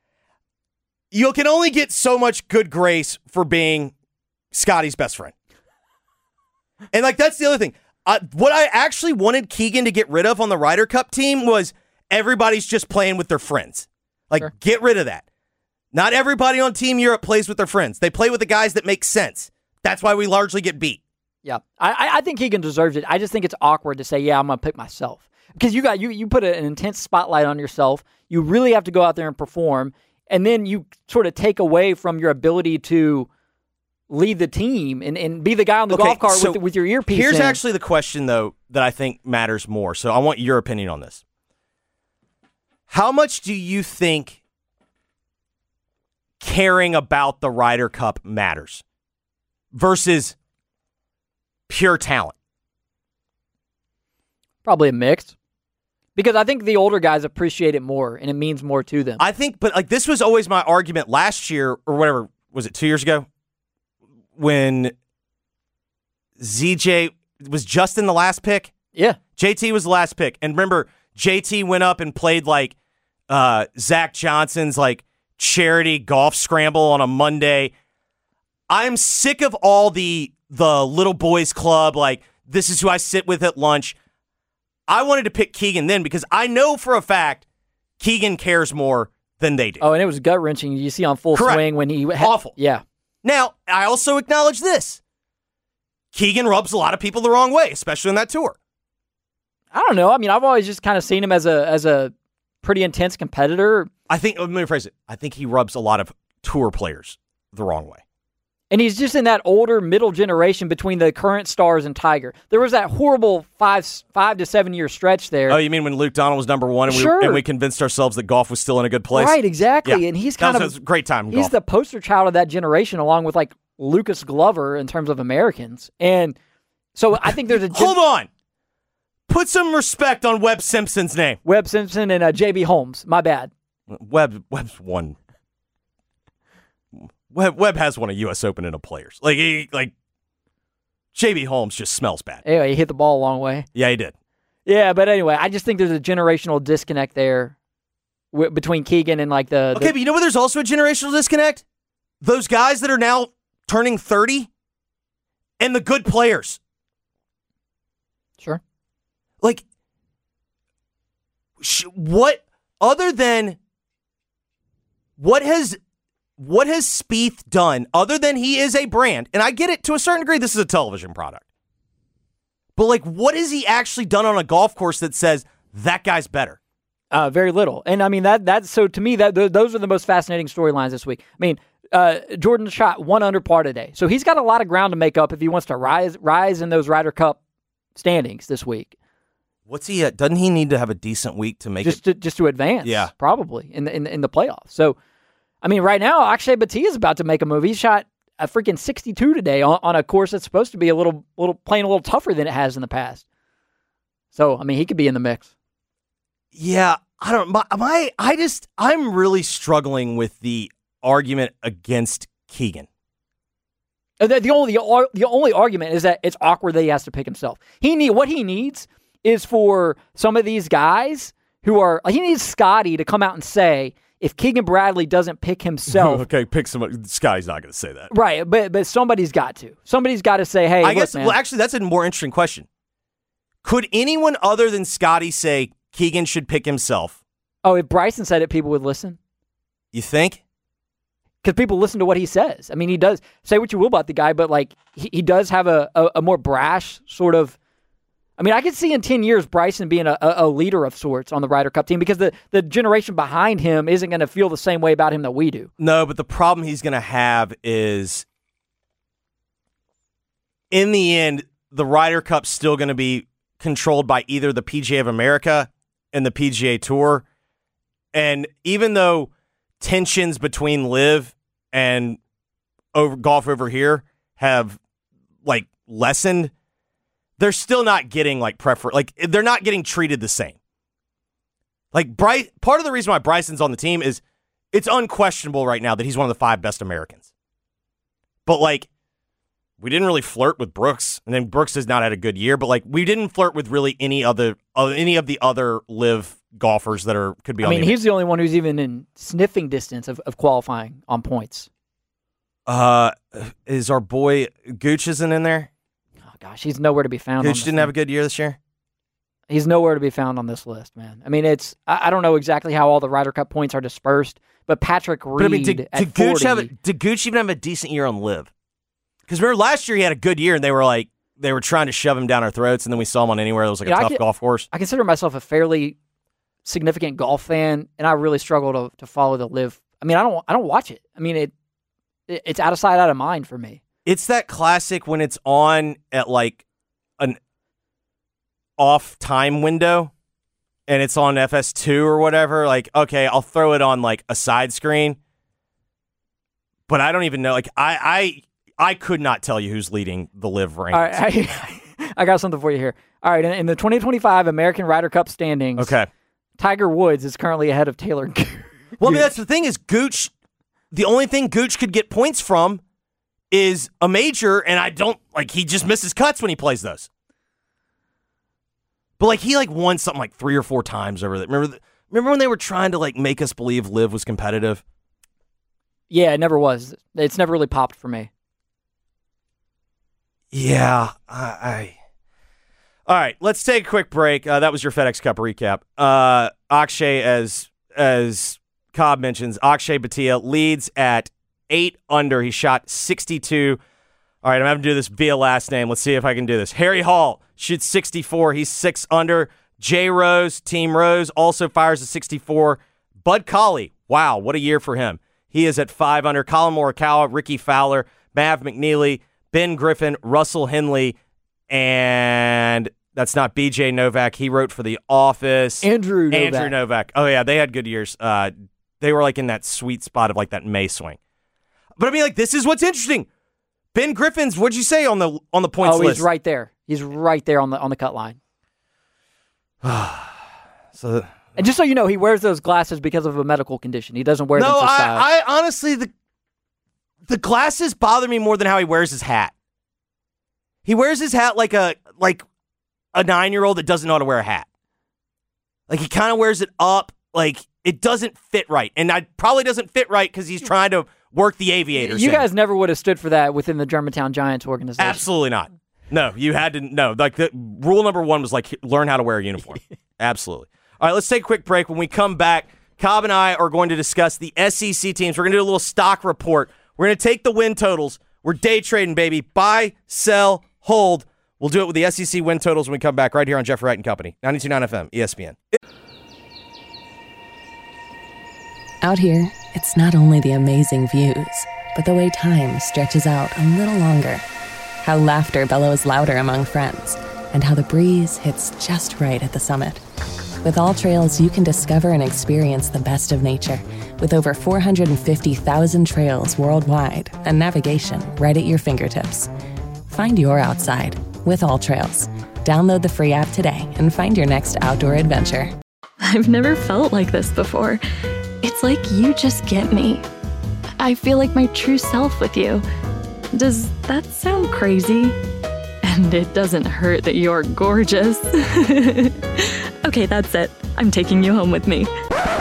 Speaker 6: you can only get so much good grace for being Scotty's best friend. And, like, that's the other thing. Uh, what I actually wanted Keegan to get rid of on the Ryder Cup team was everybody's just playing with their friends. Like, sure. Get rid of that. Not everybody on Team Europe plays with their friends. They play with the guys that make sense. That's why we largely get beat.
Speaker 8: Yeah, I, I think Keegan deserves it. I just think it's awkward to say, yeah, I'm going to pick myself. Because you got you you put an intense spotlight on yourself. You really have to go out there and perform. And then you sort of take away from your ability to lead the team and, and be the guy on the okay, golf cart so with, with your earpiece
Speaker 6: Here's
Speaker 8: in.
Speaker 6: actually the question, though, that I think matters more. So I want your opinion on this. How much do you think caring about the Ryder Cup matters versus pure talent?
Speaker 8: Probably a mix. Because I think the older guys appreciate it more, and it means more to them.
Speaker 6: I think, but like this was always my argument last year, or whatever, was it two years ago? When Z J, was Justin the last pick?
Speaker 8: Yeah.
Speaker 6: J T was the last pick. And remember, J T went up and played like uh, Zach Johnson's like charity golf scramble on a Monday. I'm sick of all the the little boys club, like, this is who I sit with at lunch. I wanted to pick Keegan then because I know for a fact Keegan cares more than they do.
Speaker 8: Oh, and it was gut-wrenching. You see on Full
Speaker 6: Correct.
Speaker 8: Swing when he... Ha-
Speaker 6: Awful.
Speaker 8: Yeah.
Speaker 6: Now, I also acknowledge this. Keegan rubs a lot of people the wrong way, especially on that tour.
Speaker 8: I don't know. I mean, I've always just kind of seen him as a as a pretty intense competitor.
Speaker 6: I think, let me rephrase it. I think he rubs a lot of tour players the wrong way.
Speaker 8: And he's just in that older middle generation between the current stars and Tiger. There was that horrible five five to seven year stretch there.
Speaker 6: Oh, you mean when Luke Donald was number one and,
Speaker 8: sure.
Speaker 6: we, and we convinced ourselves that golf was still in a good place?
Speaker 8: Right, exactly.
Speaker 6: Yeah.
Speaker 8: And he's kind
Speaker 6: that
Speaker 8: of
Speaker 6: was a great time. In
Speaker 8: he's
Speaker 6: golf.
Speaker 8: the poster child of that generation, along with like Lucas Glover in terms of Americans. And so I think there's a gen-
Speaker 6: hold on. Put some respect on Webb Simpson's name.
Speaker 8: Webb Simpson and uh, J B Holmes. My bad.
Speaker 6: Webb Webb's won. Webb Webb has won a U S Open in a Players. Like he like. J B Holmes just smells bad.
Speaker 8: Anyway, he hit the ball a long way.
Speaker 6: Yeah, he did.
Speaker 8: Yeah, but anyway, I just think there's a generational disconnect there w- between Keegan and like the, the...
Speaker 6: Okay, but you know where there's also a generational disconnect? Those guys that are now turning thirty and the good players.
Speaker 8: Sure.
Speaker 6: Like, sh- what, other than, what has... What has Spieth done other than he is a brand? And I get it to a certain degree, this is a television product. But, like, what has he actually done on a golf course that says that guy's better?
Speaker 8: Uh, very little. And, I mean, that that's so to me, that th- those are the most fascinating storylines this week. I mean, uh, Jordan shot one under par today. So he's got a lot of ground to make up if he wants to rise rise in those Ryder Cup standings this week.
Speaker 6: What's he at? Doesn't he need to have a decent week to make
Speaker 8: just
Speaker 6: it?
Speaker 8: To, just to advance,
Speaker 6: yeah.
Speaker 8: probably, in the, in, in the playoffs. So, I mean, right now, Akshay Bhatia is about to make a move. He shot a freaking sixty-two today on, on a course that's supposed to be a little, little playing a little tougher than it has in the past. So, I mean, he could be in the mix.
Speaker 6: Yeah, I don't. My, my I just I'm really struggling with the argument against Keegan.
Speaker 8: The, the only the, the only argument is that it's awkward that he has to pick himself. He need what he needs is for some of these guys who are. He needs Scotty to come out and say, if Keegan Bradley doesn't pick himself...
Speaker 6: okay, pick somebody. Scotty's not going to say that.
Speaker 8: Right, but but somebody's got to. Somebody's got to say, hey,
Speaker 6: I
Speaker 8: look,
Speaker 6: guess,
Speaker 8: man.
Speaker 6: well, actually, that's a more interesting question. Could anyone other than Scotty say Keegan should pick himself?
Speaker 8: Oh, if Bryson said it, people would listen?
Speaker 6: You think?
Speaker 8: Because people listen to what he says. I mean, he does... Say what you will about the guy, but like he, he does have a, a, a more brash sort of... I mean, I could see in ten years Bryson being a, a leader of sorts on the Ryder Cup team because the, the generation behind him isn't going to feel the same way about him that we do.
Speaker 6: No, but the problem he's going to have is, in the end, the Ryder Cup's still going to be controlled by either the P G A of America and the P G A Tour. And even though tensions between Liv and over golf over here have, like, lessened, they're still not getting like prefer like they're not getting treated the same. Like Bryce, part of the reason why Bryson's on the team is it's unquestionable right now that he's one of the five best Americans. But like we didn't really flirt with Brooks, and then Brooks has not had a good year. But like we didn't flirt with really any other uh, any of the other live golfers that are could be.
Speaker 8: I
Speaker 6: on
Speaker 8: mean,
Speaker 6: the
Speaker 8: he's the only one who's even in sniffing distance of, of qualifying on points.
Speaker 6: Uh, is our boy Gooch isn't in there?
Speaker 8: Gosh, he's nowhere to be found.
Speaker 6: Gooch didn't have a good year this year?
Speaker 8: He's nowhere to be found on this list, man. I mean, it's I, I don't know exactly how all the Ryder Cup points are dispersed, but Patrick Reed
Speaker 6: but I mean, did,
Speaker 8: at
Speaker 6: did Gooch
Speaker 8: forty,
Speaker 6: have a, did Gooch even have a decent year on Live? Because remember last year he had a good year, and they were like they were trying to shove him down our throats, and then we saw him on anywhere that was like
Speaker 8: you
Speaker 6: a
Speaker 8: know,
Speaker 6: tough
Speaker 8: I
Speaker 6: golf course.
Speaker 8: I consider myself a fairly significant golf fan, and I really struggle to to follow the Live. I mean, I don't I don't watch it. I mean, it, it it's out of sight, out of mind for me.
Speaker 6: It's that classic when it's on at like an off time window and it's on F S two or whatever. Like, okay, I'll throw it on like a side screen, but I don't even know. Like, I I I could not tell you who's leading the Live rankings.
Speaker 8: All right, I, I got something for you here. All right, in, in the twenty twenty-five American Ryder Cup standings,
Speaker 6: okay,
Speaker 8: Tiger Woods is currently ahead of Taylor Gooch.
Speaker 6: Well, I mean, that's the thing is Gooch. The only thing Gooch could get points from is a major, and I don't like he just misses cuts when he plays those. But like he like won something like three or four times over that. Remember, the, remember when they were trying to like make us believe Liv was competitive?
Speaker 8: Yeah, it never was. It's never really popped for me.
Speaker 6: Yeah, I. I... All right, let's take a quick break. Uh, that was your FedEx Cup recap. Uh, Akshay, as as Cobb mentions, Akshay Bhatia leads at eight under. He shot sixty-two. All right, I'm having to do this via last name. Let's see if I can do this. Harry Hall shoots sixty-four. He's six under. Jay Rose, Team Rose, also fires a sixty-four. Bud Colley, wow, what a year for him. He is at five under. Colin Morikawa, Ricky Fowler, Mav McNeely, Ben Griffin, Russell Henley, and that's not B J Novak. He wrote for The Office.
Speaker 8: Andrew Novak.
Speaker 6: Andrew Novak. Oh, yeah, they had good years. Uh, they were like in that sweet spot of like that May swing. But I mean, like, this is what's interesting. Ben Griffin's, what'd you say on the on the points
Speaker 8: oh,
Speaker 6: list?
Speaker 8: Oh, he's right there. He's right there on the on the cut line.
Speaker 6: so,
Speaker 8: and just so you know, he wears those glasses because of a medical condition. He doesn't wear
Speaker 6: no,
Speaker 8: them for
Speaker 6: I,
Speaker 8: style.
Speaker 6: I honestly, the the glasses bother me more than how he wears his hat. He wears his hat like a like a nine-year-old that doesn't know how to wear a hat. Like, he kind of wears it up. Like, it doesn't fit right. And it probably doesn't fit right because he's trying to work the aviators
Speaker 8: You
Speaker 6: in.
Speaker 8: guys never would have stood for that within the Germantown Giants organization.
Speaker 6: Absolutely not. No, you had to no. Like, the rule number one was like, learn how to wear a uniform. Absolutely. All right, let's take a quick break. When we come back, Cobb and I are going to discuss the S E C teams. We're going to do a little stock report. We're going to take the win totals. We're day trading, baby. Buy, sell, hold. We'll do it with the S E C win totals when we come back right here on Jeff Wright and Company. ninety-two point nine F M, E S P N.
Speaker 1: Out here, it's not only the amazing views, but the way time stretches out a little longer. How laughter bellows louder among friends, and how the breeze hits just right at the summit. With All Trails, you can discover and experience the best of nature with over four hundred fifty thousand trails worldwide and navigation right at your fingertips. Find your outside with All Trails. Download the free app today and find your next outdoor adventure.
Speaker 3: I've never felt like this before. It's like you just get me. I feel like my true self with you. Does that sound crazy? And it doesn't hurt that you're gorgeous. Okay, that's it. I'm taking you home with me.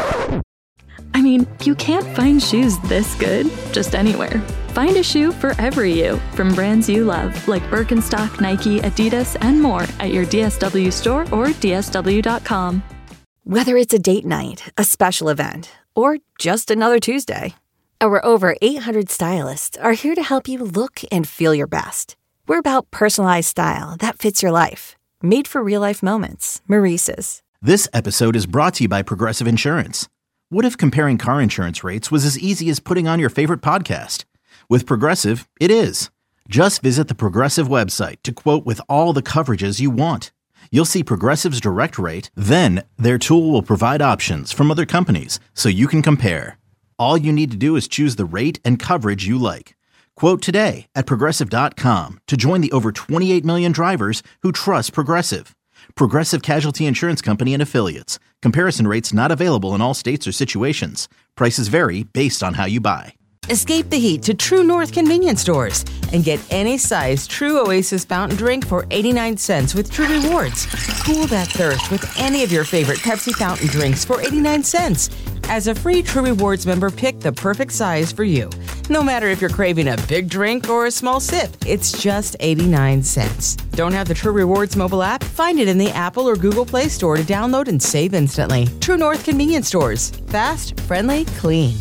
Speaker 3: I mean, you can't find shoes this good just anywhere. Find a shoe for every you from brands you love, like Birkenstock, Nike, Adidas, and more at your D S W store or D S W dot com.
Speaker 4: Whether it's a date night, a special event, or just another Tuesday, our over eight hundred stylists are here to help you look and feel your best. We're about personalized style that fits your life. Made for real-life moments. Maurice's.
Speaker 9: This episode is brought to you by Progressive Insurance. What if comparing car insurance rates was as easy as putting on your favorite podcast? With Progressive, it is. Just visit the Progressive website to quote with all the coverages you want. You'll see Progressive's direct rate, then their tool will provide options from other companies so you can compare. All you need to do is choose the rate and coverage you like. Quote today at Progressive dot com to join the over twenty-eight million drivers who trust Progressive. Progressive Casualty Insurance Company and Affiliates. Comparison rates not available in all states or situations. Prices vary based on how you buy.
Speaker 10: Escape the heat to True North convenience stores and get any size True Oasis fountain drink for eighty-nine cents with True Rewards. Cool that thirst with any of your favorite Pepsi fountain drinks for eighty-nine cents. As a free True Rewards member, pick the perfect size for you. No matter if you're craving a big drink or a small sip, it's just eighty-nine cents. Don't have the True Rewards mobile app? Find it in the Apple or Google Play Store to download and save instantly. True North convenience stores. Fast, friendly, clean.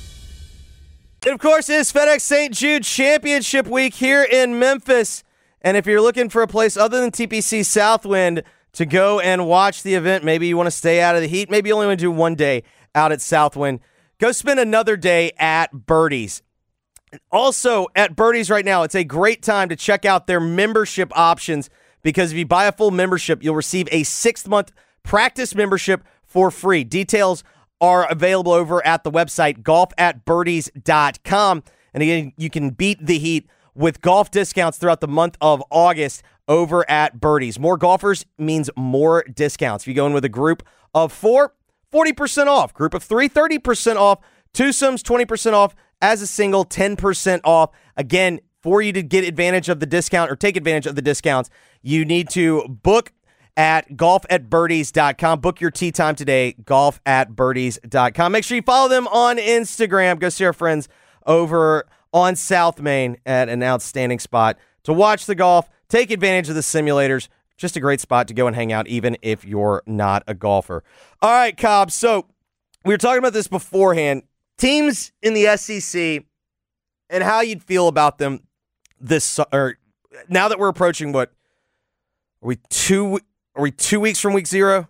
Speaker 6: It, of course, is FedEx Saint Jude Championship Week here in Memphis. And if you're looking for a place other than T P C Southwind to go and watch the event, maybe you want to stay out of the heat, maybe you only want to do one day out at Southwind, go spend another day at Birdies. Also, at Birdies right now, it's a great time to check out their membership options because if you buy a full membership, you'll receive a six-month practice membership for free. Details are available over at the website golf at birdies dot com. And again, you can beat the heat with golf discounts throughout the month of August over at Birdies. More golfers means more discounts. If you go in with a group of four, forty percent off. Group of three, thirty percent off. Twosomes, twenty percent off. As a single, ten percent off. Again, for you to get advantage of the discount or take advantage of the discounts, you need to book at golf at birdies dot com. Book your tee time today, golf at birdies dot com. Make sure you follow them on Instagram. Go see our friends over on South Main at an outstanding spot to watch the golf, take advantage of the simulators. Just a great spot to go and hang out, even if you're not a golfer. All right, Cobb. So we were talking about this beforehand. Teams in the S E C and how you'd feel about them this or now that we're approaching what are we two are we two weeks from week zero?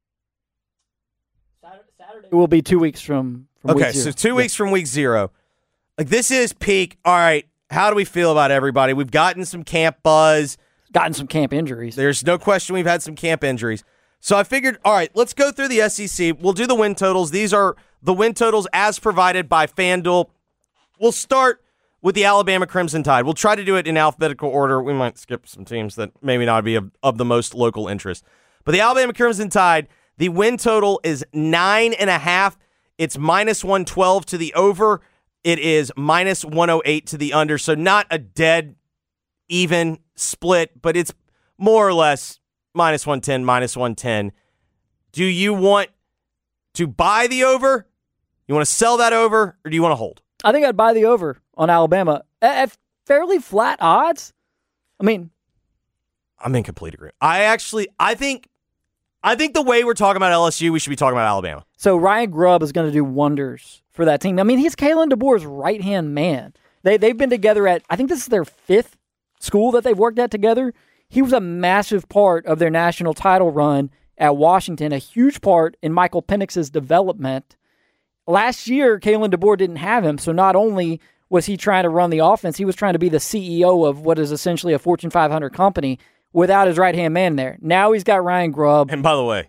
Speaker 8: Saturday will be two weeks from, from
Speaker 6: okay,
Speaker 8: week zero.
Speaker 6: so two yeah. weeks from week zero. Like this is peak. All right, how do we feel about everybody? We've gotten some camp buzz.
Speaker 8: Gotten some camp injuries.
Speaker 6: There's no question we've had some camp injuries. So I figured, all right, let's go through the S E C. We'll do the win totals. These are the win totals as provided by FanDuel. We'll start with the Alabama Crimson Tide. We'll try to do it in alphabetical order. We might skip some teams that maybe not be of, of the most local interest. But the Alabama Crimson Tide, the win total is nine and a half. It's minus one twelve to the over. It is minus one oh eight to the under. So not a dead even split, but it's more or less minus one ten, minus one ten. Do you want to buy the over? You want to sell that over, or do you want to hold?
Speaker 8: I think I'd buy the over on Alabama at fairly flat odds. I mean,
Speaker 6: I'm in complete agreement. I actually, I think, I think the way we're talking about L S U, we should be talking about Alabama.
Speaker 8: So Ryan Grubb is going to do wonders for that team. I mean, he's Kalen DeBoer's right-hand man. They, they've been together at, I think this is their fifth school that they've worked at together. He was a massive part of their national title run at Washington, a huge part in Michael Penix's development. Last year, Kalen DeBoer didn't have him, so not only was he trying to run the offense, he was trying to be the C E O of what is essentially a Fortune five hundred company without his right-hand man there. Now he's got Ryan Grubb.
Speaker 6: And by the way,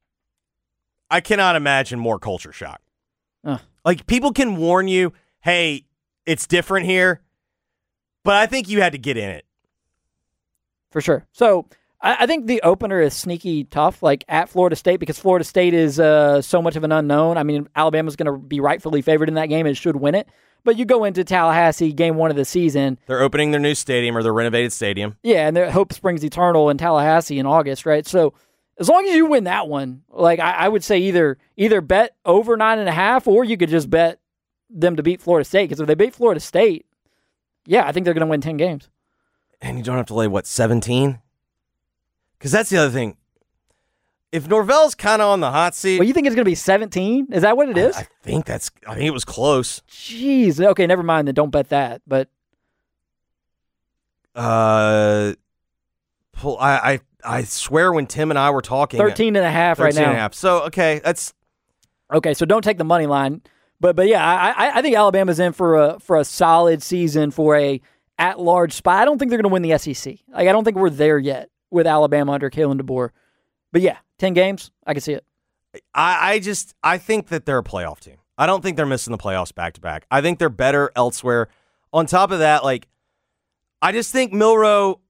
Speaker 6: I cannot imagine more culture shock.
Speaker 8: Uh.
Speaker 6: Like, people can warn you, hey, it's different here, but I think you had to get in it.
Speaker 8: For sure. So I, I think the opener is sneaky tough, like at Florida State, because Florida State is uh, so much of an unknown. I mean, Alabama's going to be rightfully favored in that game and should win it. But you go into Tallahassee, game one of the season.
Speaker 6: They're opening their new stadium or their renovated stadium.
Speaker 8: Yeah, and their hope springs eternal in Tallahassee in August, right? So as long as you win that one, like I, I would say either either bet over nine and a half, or you could just bet them to beat Florida State. Because if they beat Florida State, yeah, I think they're going to win ten games.
Speaker 6: And you don't have to lay, what, seventeen? Because that's the other thing. If Norvell's kind of on the hot seat...
Speaker 8: Well, you think it's going to be seventeen? Is that what it is?
Speaker 6: I, I think that's... I think it was close.
Speaker 8: Jeez. Okay, never mind. Then don't bet that. But...
Speaker 6: Uh... I, I, I swear when Tim and I were talking...
Speaker 8: thirteen and a half right now.
Speaker 6: thirteen and a half. So, okay, that's...
Speaker 8: Okay, so don't take the money line. But, but yeah, I, I think Alabama's in for a for a solid season for a at-large spot. I don't think they're going to win the S E C. Like, I don't think we're there yet with Alabama under Kalen DeBoer. But yeah, ten games, I can see it.
Speaker 6: I, I just, I think that they're a playoff team. I don't think they're missing the playoffs back-to-back. I think they're better elsewhere. On top of that, like, I just think Milroe,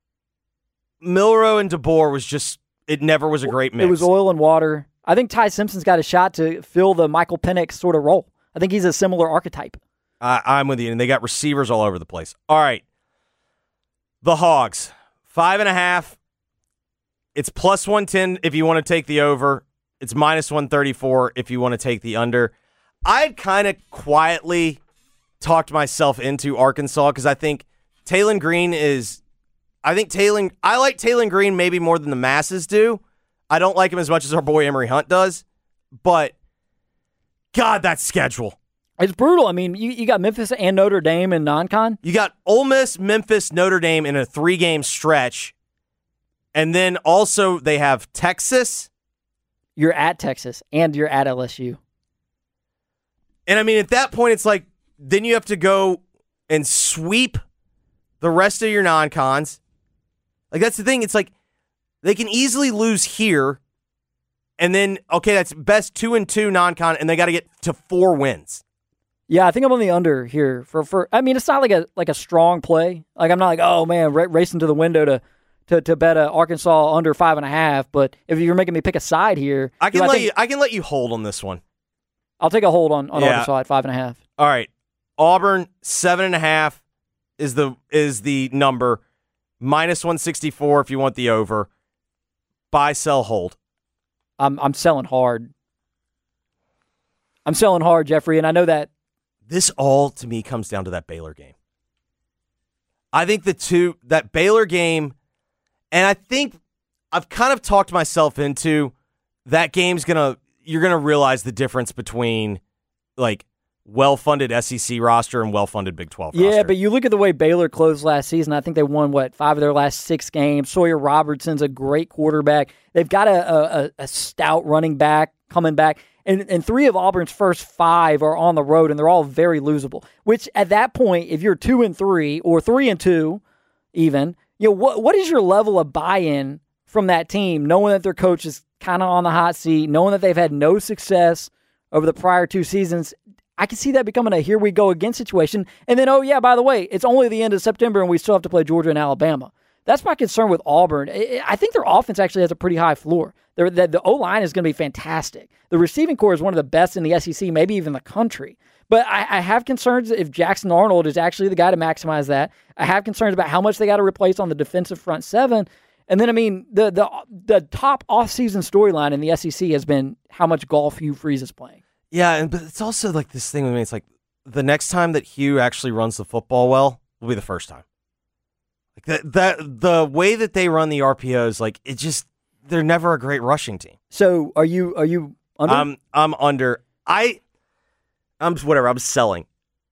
Speaker 6: Milroe and DeBoer was just, it never was a great mix.
Speaker 8: It was oil and water. I think Ty Simpson's got a shot to fill the Michael Penix sort of role. I think he's a similar archetype.
Speaker 6: I, I'm with you, and they got receivers all over the place. All right. The Hogs, five and a half. It's plus one ten if you want to take the over. It's minus one thirty-four if you want to take the under. I'd kind of quietly talked myself into Arkansas because I think Taylon Green is, I think Taylon, I like Taylon Green maybe more than the masses do. I don't like him as much as our boy Emory Hunt does, but God, that schedule.
Speaker 8: It's brutal. I mean, you, you got Memphis and Notre Dame in non-con.
Speaker 6: You got Ole Miss, Memphis, Notre Dame in a three-game stretch. And then also they have Texas.
Speaker 8: You're at Texas, and you're at L S U.
Speaker 6: And I mean, at that point, it's like, then you have to go and sweep the rest of your non-cons. Like, that's the thing. It's like, they can easily lose here. And then, okay, that's best two and two non-con, and they got to get to four wins.
Speaker 8: Yeah, I think I'm on the under here. For for I mean, it's not like a like a strong play. Like, I'm not like, oh, man, ra- racing to the window to to, to bet a Arkansas under five and a half. But if you're making me pick a side here,
Speaker 6: I can
Speaker 8: you know,
Speaker 6: let
Speaker 8: I think,
Speaker 6: you. I can let you hold on this one.
Speaker 8: I'll take a hold on, on
Speaker 6: yeah.
Speaker 8: Arkansas at five and a half.
Speaker 6: All right, Auburn seven and a half is the is the number. Minus one sixty-four if you want the over. Buy, sell, hold.
Speaker 8: I'm I'm selling hard. I'm selling hard, Jeffrey, and I know that.
Speaker 6: This all, to me, comes down to that Baylor game. I think the two, that Baylor game, and I think I've kind of talked myself into that game's going to, you're going to realize the difference between, like, well-funded S E C roster and well-funded Big twelve
Speaker 8: yeah,
Speaker 6: roster.
Speaker 8: Yeah, but you look at the way Baylor closed last season. I think they won, what, five of their last six games. Sawyer Robertson's a great quarterback. They've got a, a, a stout running back coming back. And, and three of Auburn's first five are on the road, and they're all very losable. Which, at that point, if you're two and three, or three and two even, you know, what what is your level of buy-in from that team, knowing that their coach is kind of on the hot seat, knowing that they've had no success over the prior two seasons? I can see that becoming a here we go again situation. And then, oh yeah, by the way, it's only the end of September and we still have to play Georgia and Alabama. That's my concern with Auburn. I think their offense actually has a pretty high floor. The, the, the O-line is going to be fantastic. The receiving core is one of the best in the S E C, maybe even the country. But I, I have concerns if Jackson Arnold is actually the guy to maximize that. I have concerns about how much they got to replace on the defensive front seven. And then, I mean, the the the top offseason storyline in the S E C has been how much golf Hugh Freeze is playing.
Speaker 6: Yeah, and but it's also like this thing with me. It's like the next time that Hugh actually runs the football well will be the first time. Like that, that the way that they run the R P Os, like it just they're never a great rushing team.
Speaker 8: So are you? Are you under?
Speaker 6: I'm I'm under. I I'm whatever. I'm selling.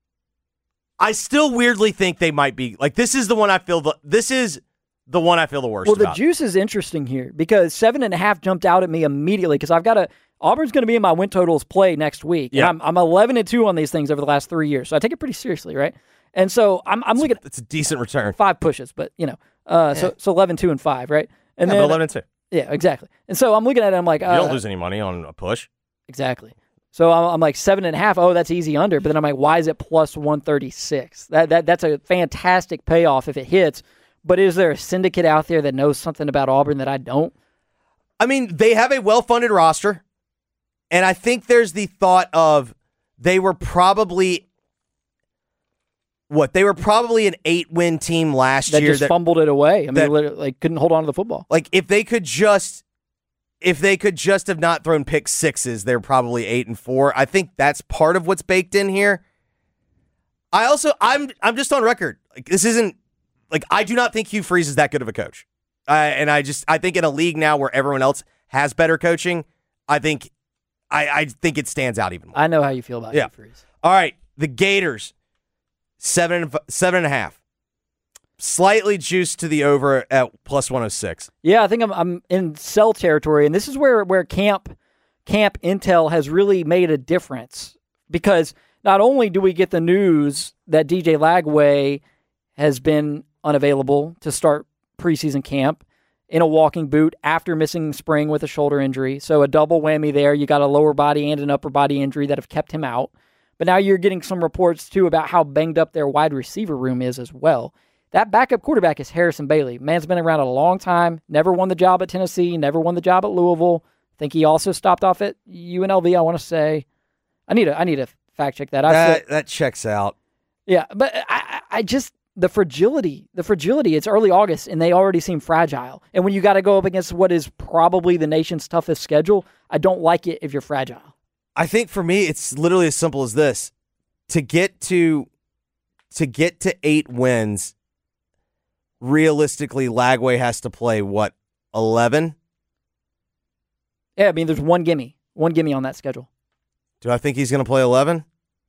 Speaker 6: I still weirdly think they might be like this is the one I feel the this is the one I feel the worst.
Speaker 8: Well, the
Speaker 6: about.
Speaker 8: juice is interesting here because seven and a half jumped out at me immediately because I've got a. Auburn's going to be in my win totals play next week.
Speaker 6: Yeah.
Speaker 8: And I'm, I'm eleven and two on these things over the last three years. So I take it pretty seriously, right? And so I'm, I'm
Speaker 6: it's,
Speaker 8: looking at
Speaker 6: it's a decent return.
Speaker 8: Five pushes, but, you know, uh, yeah. so so eleven, two, and five, right? And
Speaker 6: yeah,
Speaker 8: then,
Speaker 6: but eleven and two.
Speaker 8: Yeah, exactly. And so I'm looking at it, I'm like, uh,
Speaker 6: you don't lose any money on a push.
Speaker 8: Exactly. So I'm, I'm like seven and a half. Oh, that's easy under. But then I'm like, why is it plus one thirty-six? That that That's a fantastic payoff if it hits. But is there a syndicate out there that knows something about Auburn that I don't?
Speaker 6: I mean, they have a well-funded roster. And I think there's the thought of they were probably what they were probably an eight-win team last
Speaker 8: that
Speaker 6: year
Speaker 8: just
Speaker 6: that
Speaker 8: fumbled it away. I mean,
Speaker 6: that,
Speaker 8: literally, like couldn't hold on to the football.
Speaker 6: Like if they could just, if they could just have not thrown pick sixes, they're probably eight and four. I think that's part of what's baked in here. I also, I'm, I'm just on record. Like this isn't like I do not think Hugh Freeze is that good of a coach. Uh, and I just, I think in a league now where everyone else has better coaching, I think. I, I think it stands out even more.
Speaker 8: I know how you feel about
Speaker 6: yeah.
Speaker 8: Hugh Freeze.
Speaker 6: All right, the Gators, seven and seven and a half, slightly juiced to the over at plus one hundred six.
Speaker 8: Yeah, I think I'm I'm in sell territory, and this is where where camp camp intel has really made a difference because not only do we get the news that D J Lagway has been unavailable to start preseason camp. In a walking boot after missing spring with a shoulder injury. So a double whammy there. You got a lower body and an upper body injury that have kept him out. But now you're getting some reports, too, about how banged up their wide receiver room is as well. That backup quarterback is Harrison Bailey. Man's been around a long time, never won the job at Tennessee, never won the job at Louisville. I think he also stopped off at U N L V, I want to say. I need to I need to fact check that.
Speaker 6: That,
Speaker 8: said,
Speaker 6: that checks out.
Speaker 8: Yeah, but I, I just... The fragility, the fragility, it's early August, and they already seem fragile. And when you got to go up against what is probably the nation's toughest schedule, I don't like it if you're fragile.
Speaker 6: I think for me, it's literally as simple as this. To get to to get to eight wins, realistically, Lagway has to play, what, eleven?
Speaker 8: Yeah, I mean, there's one gimme. One gimme on that schedule.
Speaker 6: Do I think he's going to play eleven?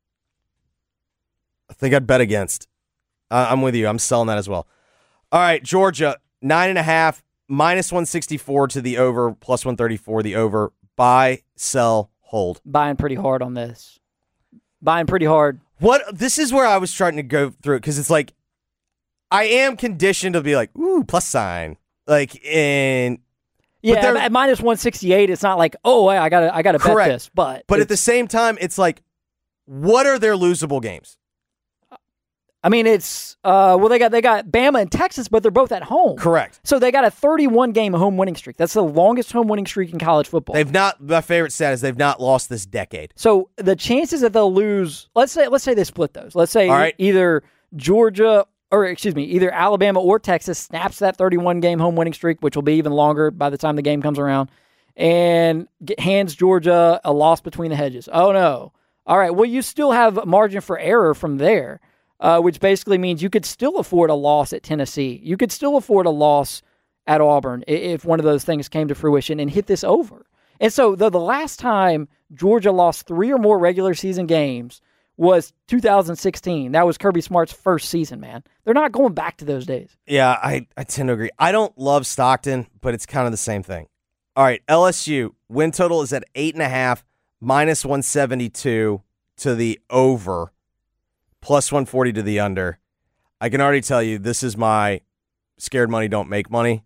Speaker 6: I think I'd bet against. Uh, I'm with you. I'm selling that as well. All right, Georgia, nine and a half, minus one sixty-four to the over, plus one thirty-four the over. Buy, sell, hold.
Speaker 8: Buying pretty hard on this. Buying pretty hard.
Speaker 6: What? This is where I was trying to go through it because it's like I am conditioned to be like, ooh, plus sign, like in.
Speaker 8: Yeah, but at minus one sixty-eight, it's not like, oh, I gotta, I gotta bet this. But
Speaker 6: but at the same time, it's like, what are their losable games?
Speaker 8: I mean, it's uh, well, they got they got Bama and Texas, but they're both at home.
Speaker 6: Correct.
Speaker 8: So they got a thirty-one game home winning streak. That's the longest home winning streak in college football.
Speaker 6: They've not. My favorite stat is they've not lost this decade.
Speaker 8: So the chances that they'll lose, let's say, let's say they split those. Let's say
Speaker 6: All right.
Speaker 8: either Georgia or excuse me, either Alabama or Texas snaps that thirty-one game home winning streak, which will be even longer by the time the game comes around, and get, hands Georgia a loss between the hedges. Oh no! All right. Well, you still have margin for error from there. Uh, which basically means you could still afford a loss at Tennessee. You could still afford a loss at Auburn if one of those things came to fruition and hit this over. And so the, the last time Georgia lost three or more regular season games was two thousand sixteen. That was Kirby Smart's first season, man. They're not going back to those days.
Speaker 6: Yeah, I, I tend to agree. I don't love Stockton, but it's kind of the same thing. All right, L S U, win total is at eight and a half, minus one seventy-two to the over, plus one forty to the under. I can already tell you this is my scared money don't make money.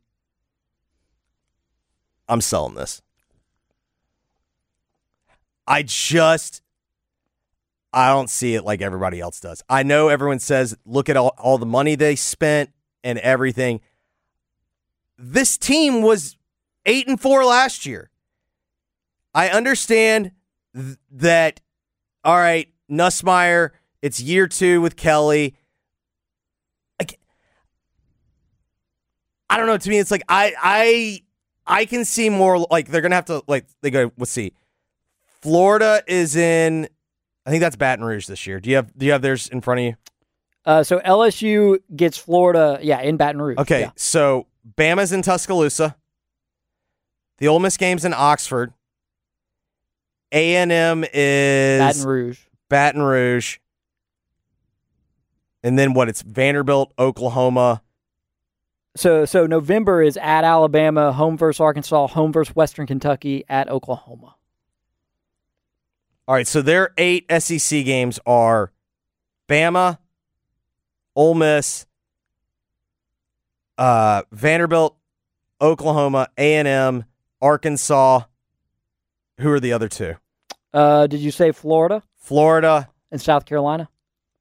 Speaker 6: I'm selling this. I just, I don't see it like everybody else does. I know everyone says, look at all, all the money they spent and everything. This team was eight and four last year. I understand th- that, all right, Nussmeier, it's year two with Kelly. I, I don't know. To me, it's like, I, I, I can see more, like, they're going to have to, like, they go, let's see. Florida is in, I think that's Baton Rouge this year. Do you have, do you have theirs in front of you?
Speaker 8: Uh, so L S U gets Florida, yeah, in Baton Rouge.
Speaker 6: Okay,
Speaker 8: yeah.
Speaker 6: So Bama's in Tuscaloosa. The Ole Miss game's in Oxford. A and M is
Speaker 8: Baton Rouge.
Speaker 6: Baton Rouge. And then what? It's Vanderbilt, Oklahoma.
Speaker 8: So so November is at Alabama, home versus Arkansas, home versus Western Kentucky, at Oklahoma.
Speaker 6: All right, so their eight S E C games are Bama, Ole Miss, uh, Vanderbilt, Oklahoma, A and M, Arkansas. Who are the other two?
Speaker 8: Uh, did you say Florida?
Speaker 6: Florida.
Speaker 8: And South Carolina?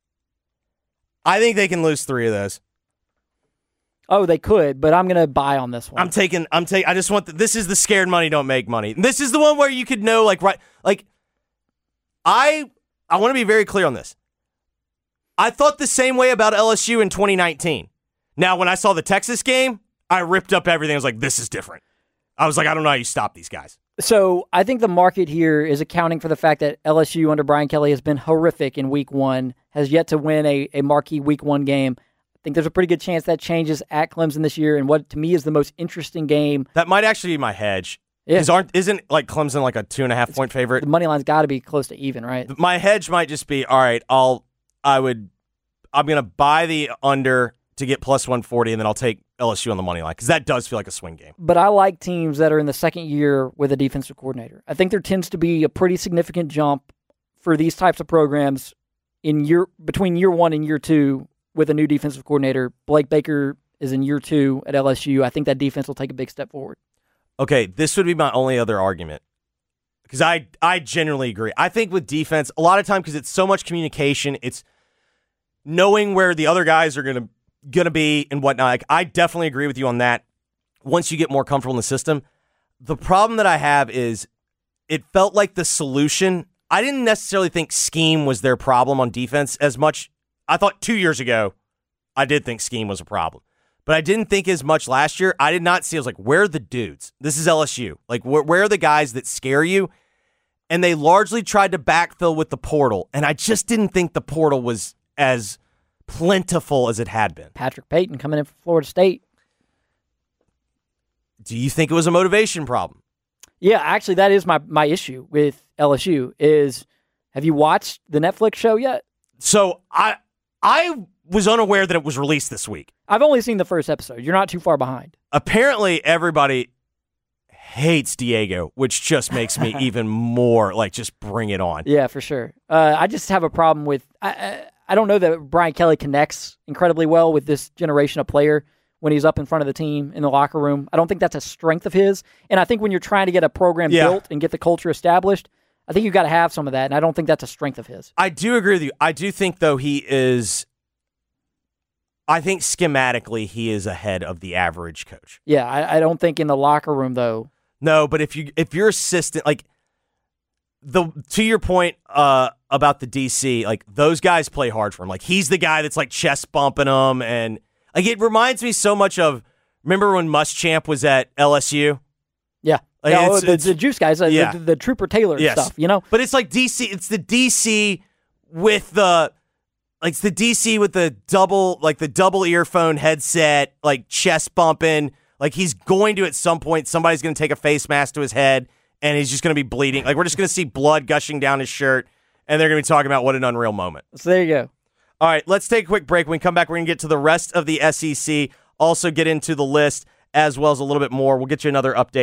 Speaker 6: I think they can lose three of those.
Speaker 8: Oh, they could, but I'm going to buy on this one.
Speaker 6: I'm taking, I'm taking, I just want, the, this is the scared money don't make money. This is the one where you could know, like, right, like, I, I want to be very clear on this. I thought the same way about L S U in twenty nineteen. Now, when I saw the Texas game, I ripped up everything. I was like, this is different. I was like, I don't know how you stop these guys.
Speaker 8: So I think the market here is accounting for the fact that L S U under Brian Kelly has been horrific in week one, has yet to win a, a marquee week one game. I think there's a pretty good chance that changes at Clemson this year, and what to me is the most interesting game.
Speaker 6: That might actually be my hedge.
Speaker 8: Yeah.
Speaker 6: Aren't, isn't like Clemson like a two and a half point favorite?
Speaker 8: The money line's got to be close to even, right?
Speaker 6: My hedge might just be, all right, I'll, I would, I'm going to buy the under to get plus one forty, and then I'll take L S U on the money line, because that does feel like a swing game.
Speaker 8: But I like teams that are in the second year with a defensive coordinator. I think there tends to be a pretty significant jump for these types of programs in year between year one and year two with a new defensive coordinator. Blake Baker is in year two at L S U. I think that defense will take a big step forward.
Speaker 6: Okay, this would be my only other argument, because I, I genuinely agree. I think with defense, a lot of time, because it's so much communication, it's knowing where the other guys are going to going to be and whatnot. Like, I definitely agree with you on that once you get more comfortable in the system. The problem that I have is it felt like the solution, I didn't necessarily think scheme was their problem on defense as much. I thought two years ago, I did think scheme was a problem. But I didn't think as much last year. I did not see, I was like, where are the dudes? This is L S U. Like, where, where are the guys that scare you? And they largely tried to backfill with the portal. And I just didn't think the portal was as plentiful as it had been.
Speaker 8: Patrick Payton coming in from Florida State.
Speaker 6: Do you think it was a motivation problem?
Speaker 8: Yeah, actually, that is my, my issue with L S U is, have you watched the Netflix show yet?
Speaker 6: So I I was unaware that it was released this week.
Speaker 8: I've only seen the first episode. You're not too far behind.
Speaker 6: Apparently, everybody hates Diego, which just makes me even more like, just bring it on.
Speaker 8: Yeah, for sure. Uh, I just have a problem with, I, I, I don't know that Brian Kelly connects incredibly well with this generation of player when he's up in front of the team in the locker room. I don't think that's a strength of his. And I think when you're trying to get a program
Speaker 6: yeah.
Speaker 8: built and get the culture established, I think you've got to have some of that, and I don't think that's a strength of his.
Speaker 6: I do agree with you. I do think, though, he is, I think schematically he is ahead of the average coach.
Speaker 8: Yeah, I, I don't think in the locker room, though.
Speaker 6: No, but if you if your assistant, like, the to your point uh, about the D C, like, those guys play hard for him. Like, he's the guy that's, like, chest bumping them, and, like, it reminds me so much of, remember when Muschamp was at L S U?
Speaker 8: Yeah.
Speaker 6: Like,
Speaker 8: no,
Speaker 6: it's,
Speaker 8: the,
Speaker 6: it's,
Speaker 8: the juice guys, uh,
Speaker 6: yeah.
Speaker 8: the, the Trooper Taylor
Speaker 6: yes.
Speaker 8: stuff, you know?
Speaker 6: But it's like D C, it's the D C with the, like, it's the D C with the double, like, the double earphone headset, like, chest bumping. Like, he's going to, at some point, somebody's going to take a face mask to his head, and he's just going to be bleeding. Like, we're just going to see blood gushing down his shirt, and they're going to be talking about what an unreal moment.
Speaker 8: So there you go.
Speaker 6: All right, let's take a quick break. When we come back, we're going to get to the rest of the S E C, also get into the list, as well as a little bit more. We'll get you another update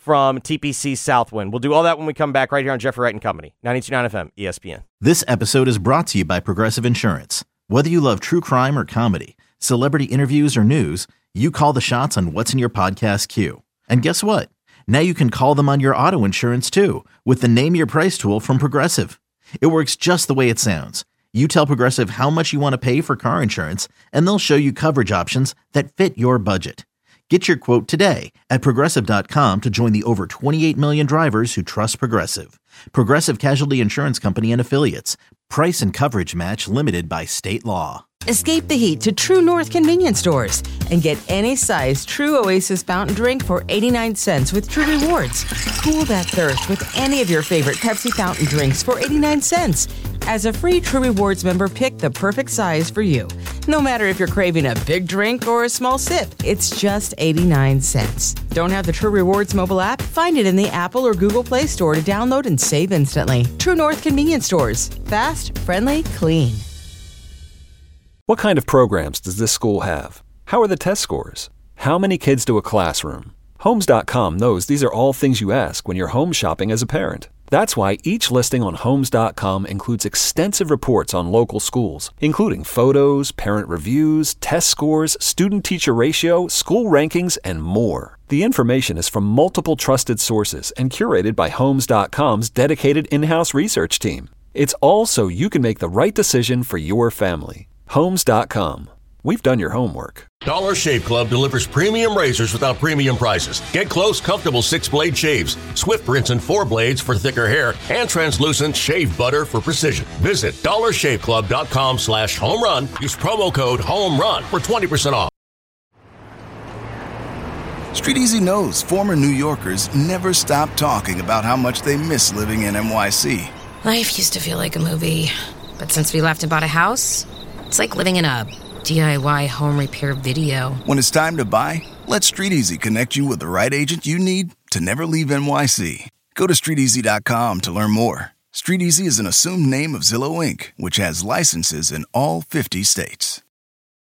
Speaker 6: from T P C Southwind. We'll do all that when we come back right here on Jeffrey Wright and Company, ninety-two point nine F M, E S P N.
Speaker 9: This episode is brought to you by Progressive Insurance. Whether you love true crime or comedy, celebrity interviews or news, you call the shots on what's in your podcast queue. And guess what? Now you can call them on your auto insurance too with the Name Your Price tool from Progressive. It works just the way it sounds. You tell Progressive how much you want to pay for car insurance, and they'll show you coverage options that fit your budget. Get your quote today at Progressive dot com to join the over twenty-eight million drivers who trust Progressive. Progressive Casualty Insurance Company and Affiliates. Price and coverage match limited by state law.
Speaker 10: Escape the heat to True North convenience stores and get any size True Oasis fountain drink for eighty-nine cents with True Rewards. Cool that thirst with any of your favorite Pepsi fountain drinks for eighty-nine cents. As a free True Rewards member, pick the perfect size for you. No matter if you're craving a big drink or a small sip, it's just eighty-nine cents. Don't have the True Rewards mobile app? Find it in the Apple or Google Play Store to download and save instantly. True North convenience stores. Fast, friendly, clean.
Speaker 11: What kind of programs does this school have? How are the test scores? How many kids do a classroom? Homes dot com knows these are all things you ask when you're home shopping as a parent. That's why each listing on Homes dot com includes extensive reports on local schools, including photos, parent reviews, test scores, student-teacher ratio, school rankings, and more. The information is from multiple trusted sources and curated by Homes dot com's dedicated in-house research team. It's all so you can make the right decision for your family. Homes dot com. We've done your homework.
Speaker 12: Dollar Shave Club delivers premium razors without premium prices. Get close, comfortable six-blade shaves, swift rinse and four blades for thicker hair, and translucent shave butter for precision. Visit dollar shave club dot com slash home run. Use promo code HOMERUN for twenty percent off.
Speaker 13: Street Easy knows former New Yorkers never stop talking about how much they miss living in N Y C.
Speaker 14: Life used to feel like a movie, but since we left and bought a house, it's like living in a D I Y home repair video.
Speaker 13: When it's time to buy, let Street Easy connect you with the right agent you need to never leave N Y C. Go to street easy dot com to learn more. Street Easy is an assumed name of Zillow Incorporated, which has licenses in all fifty states.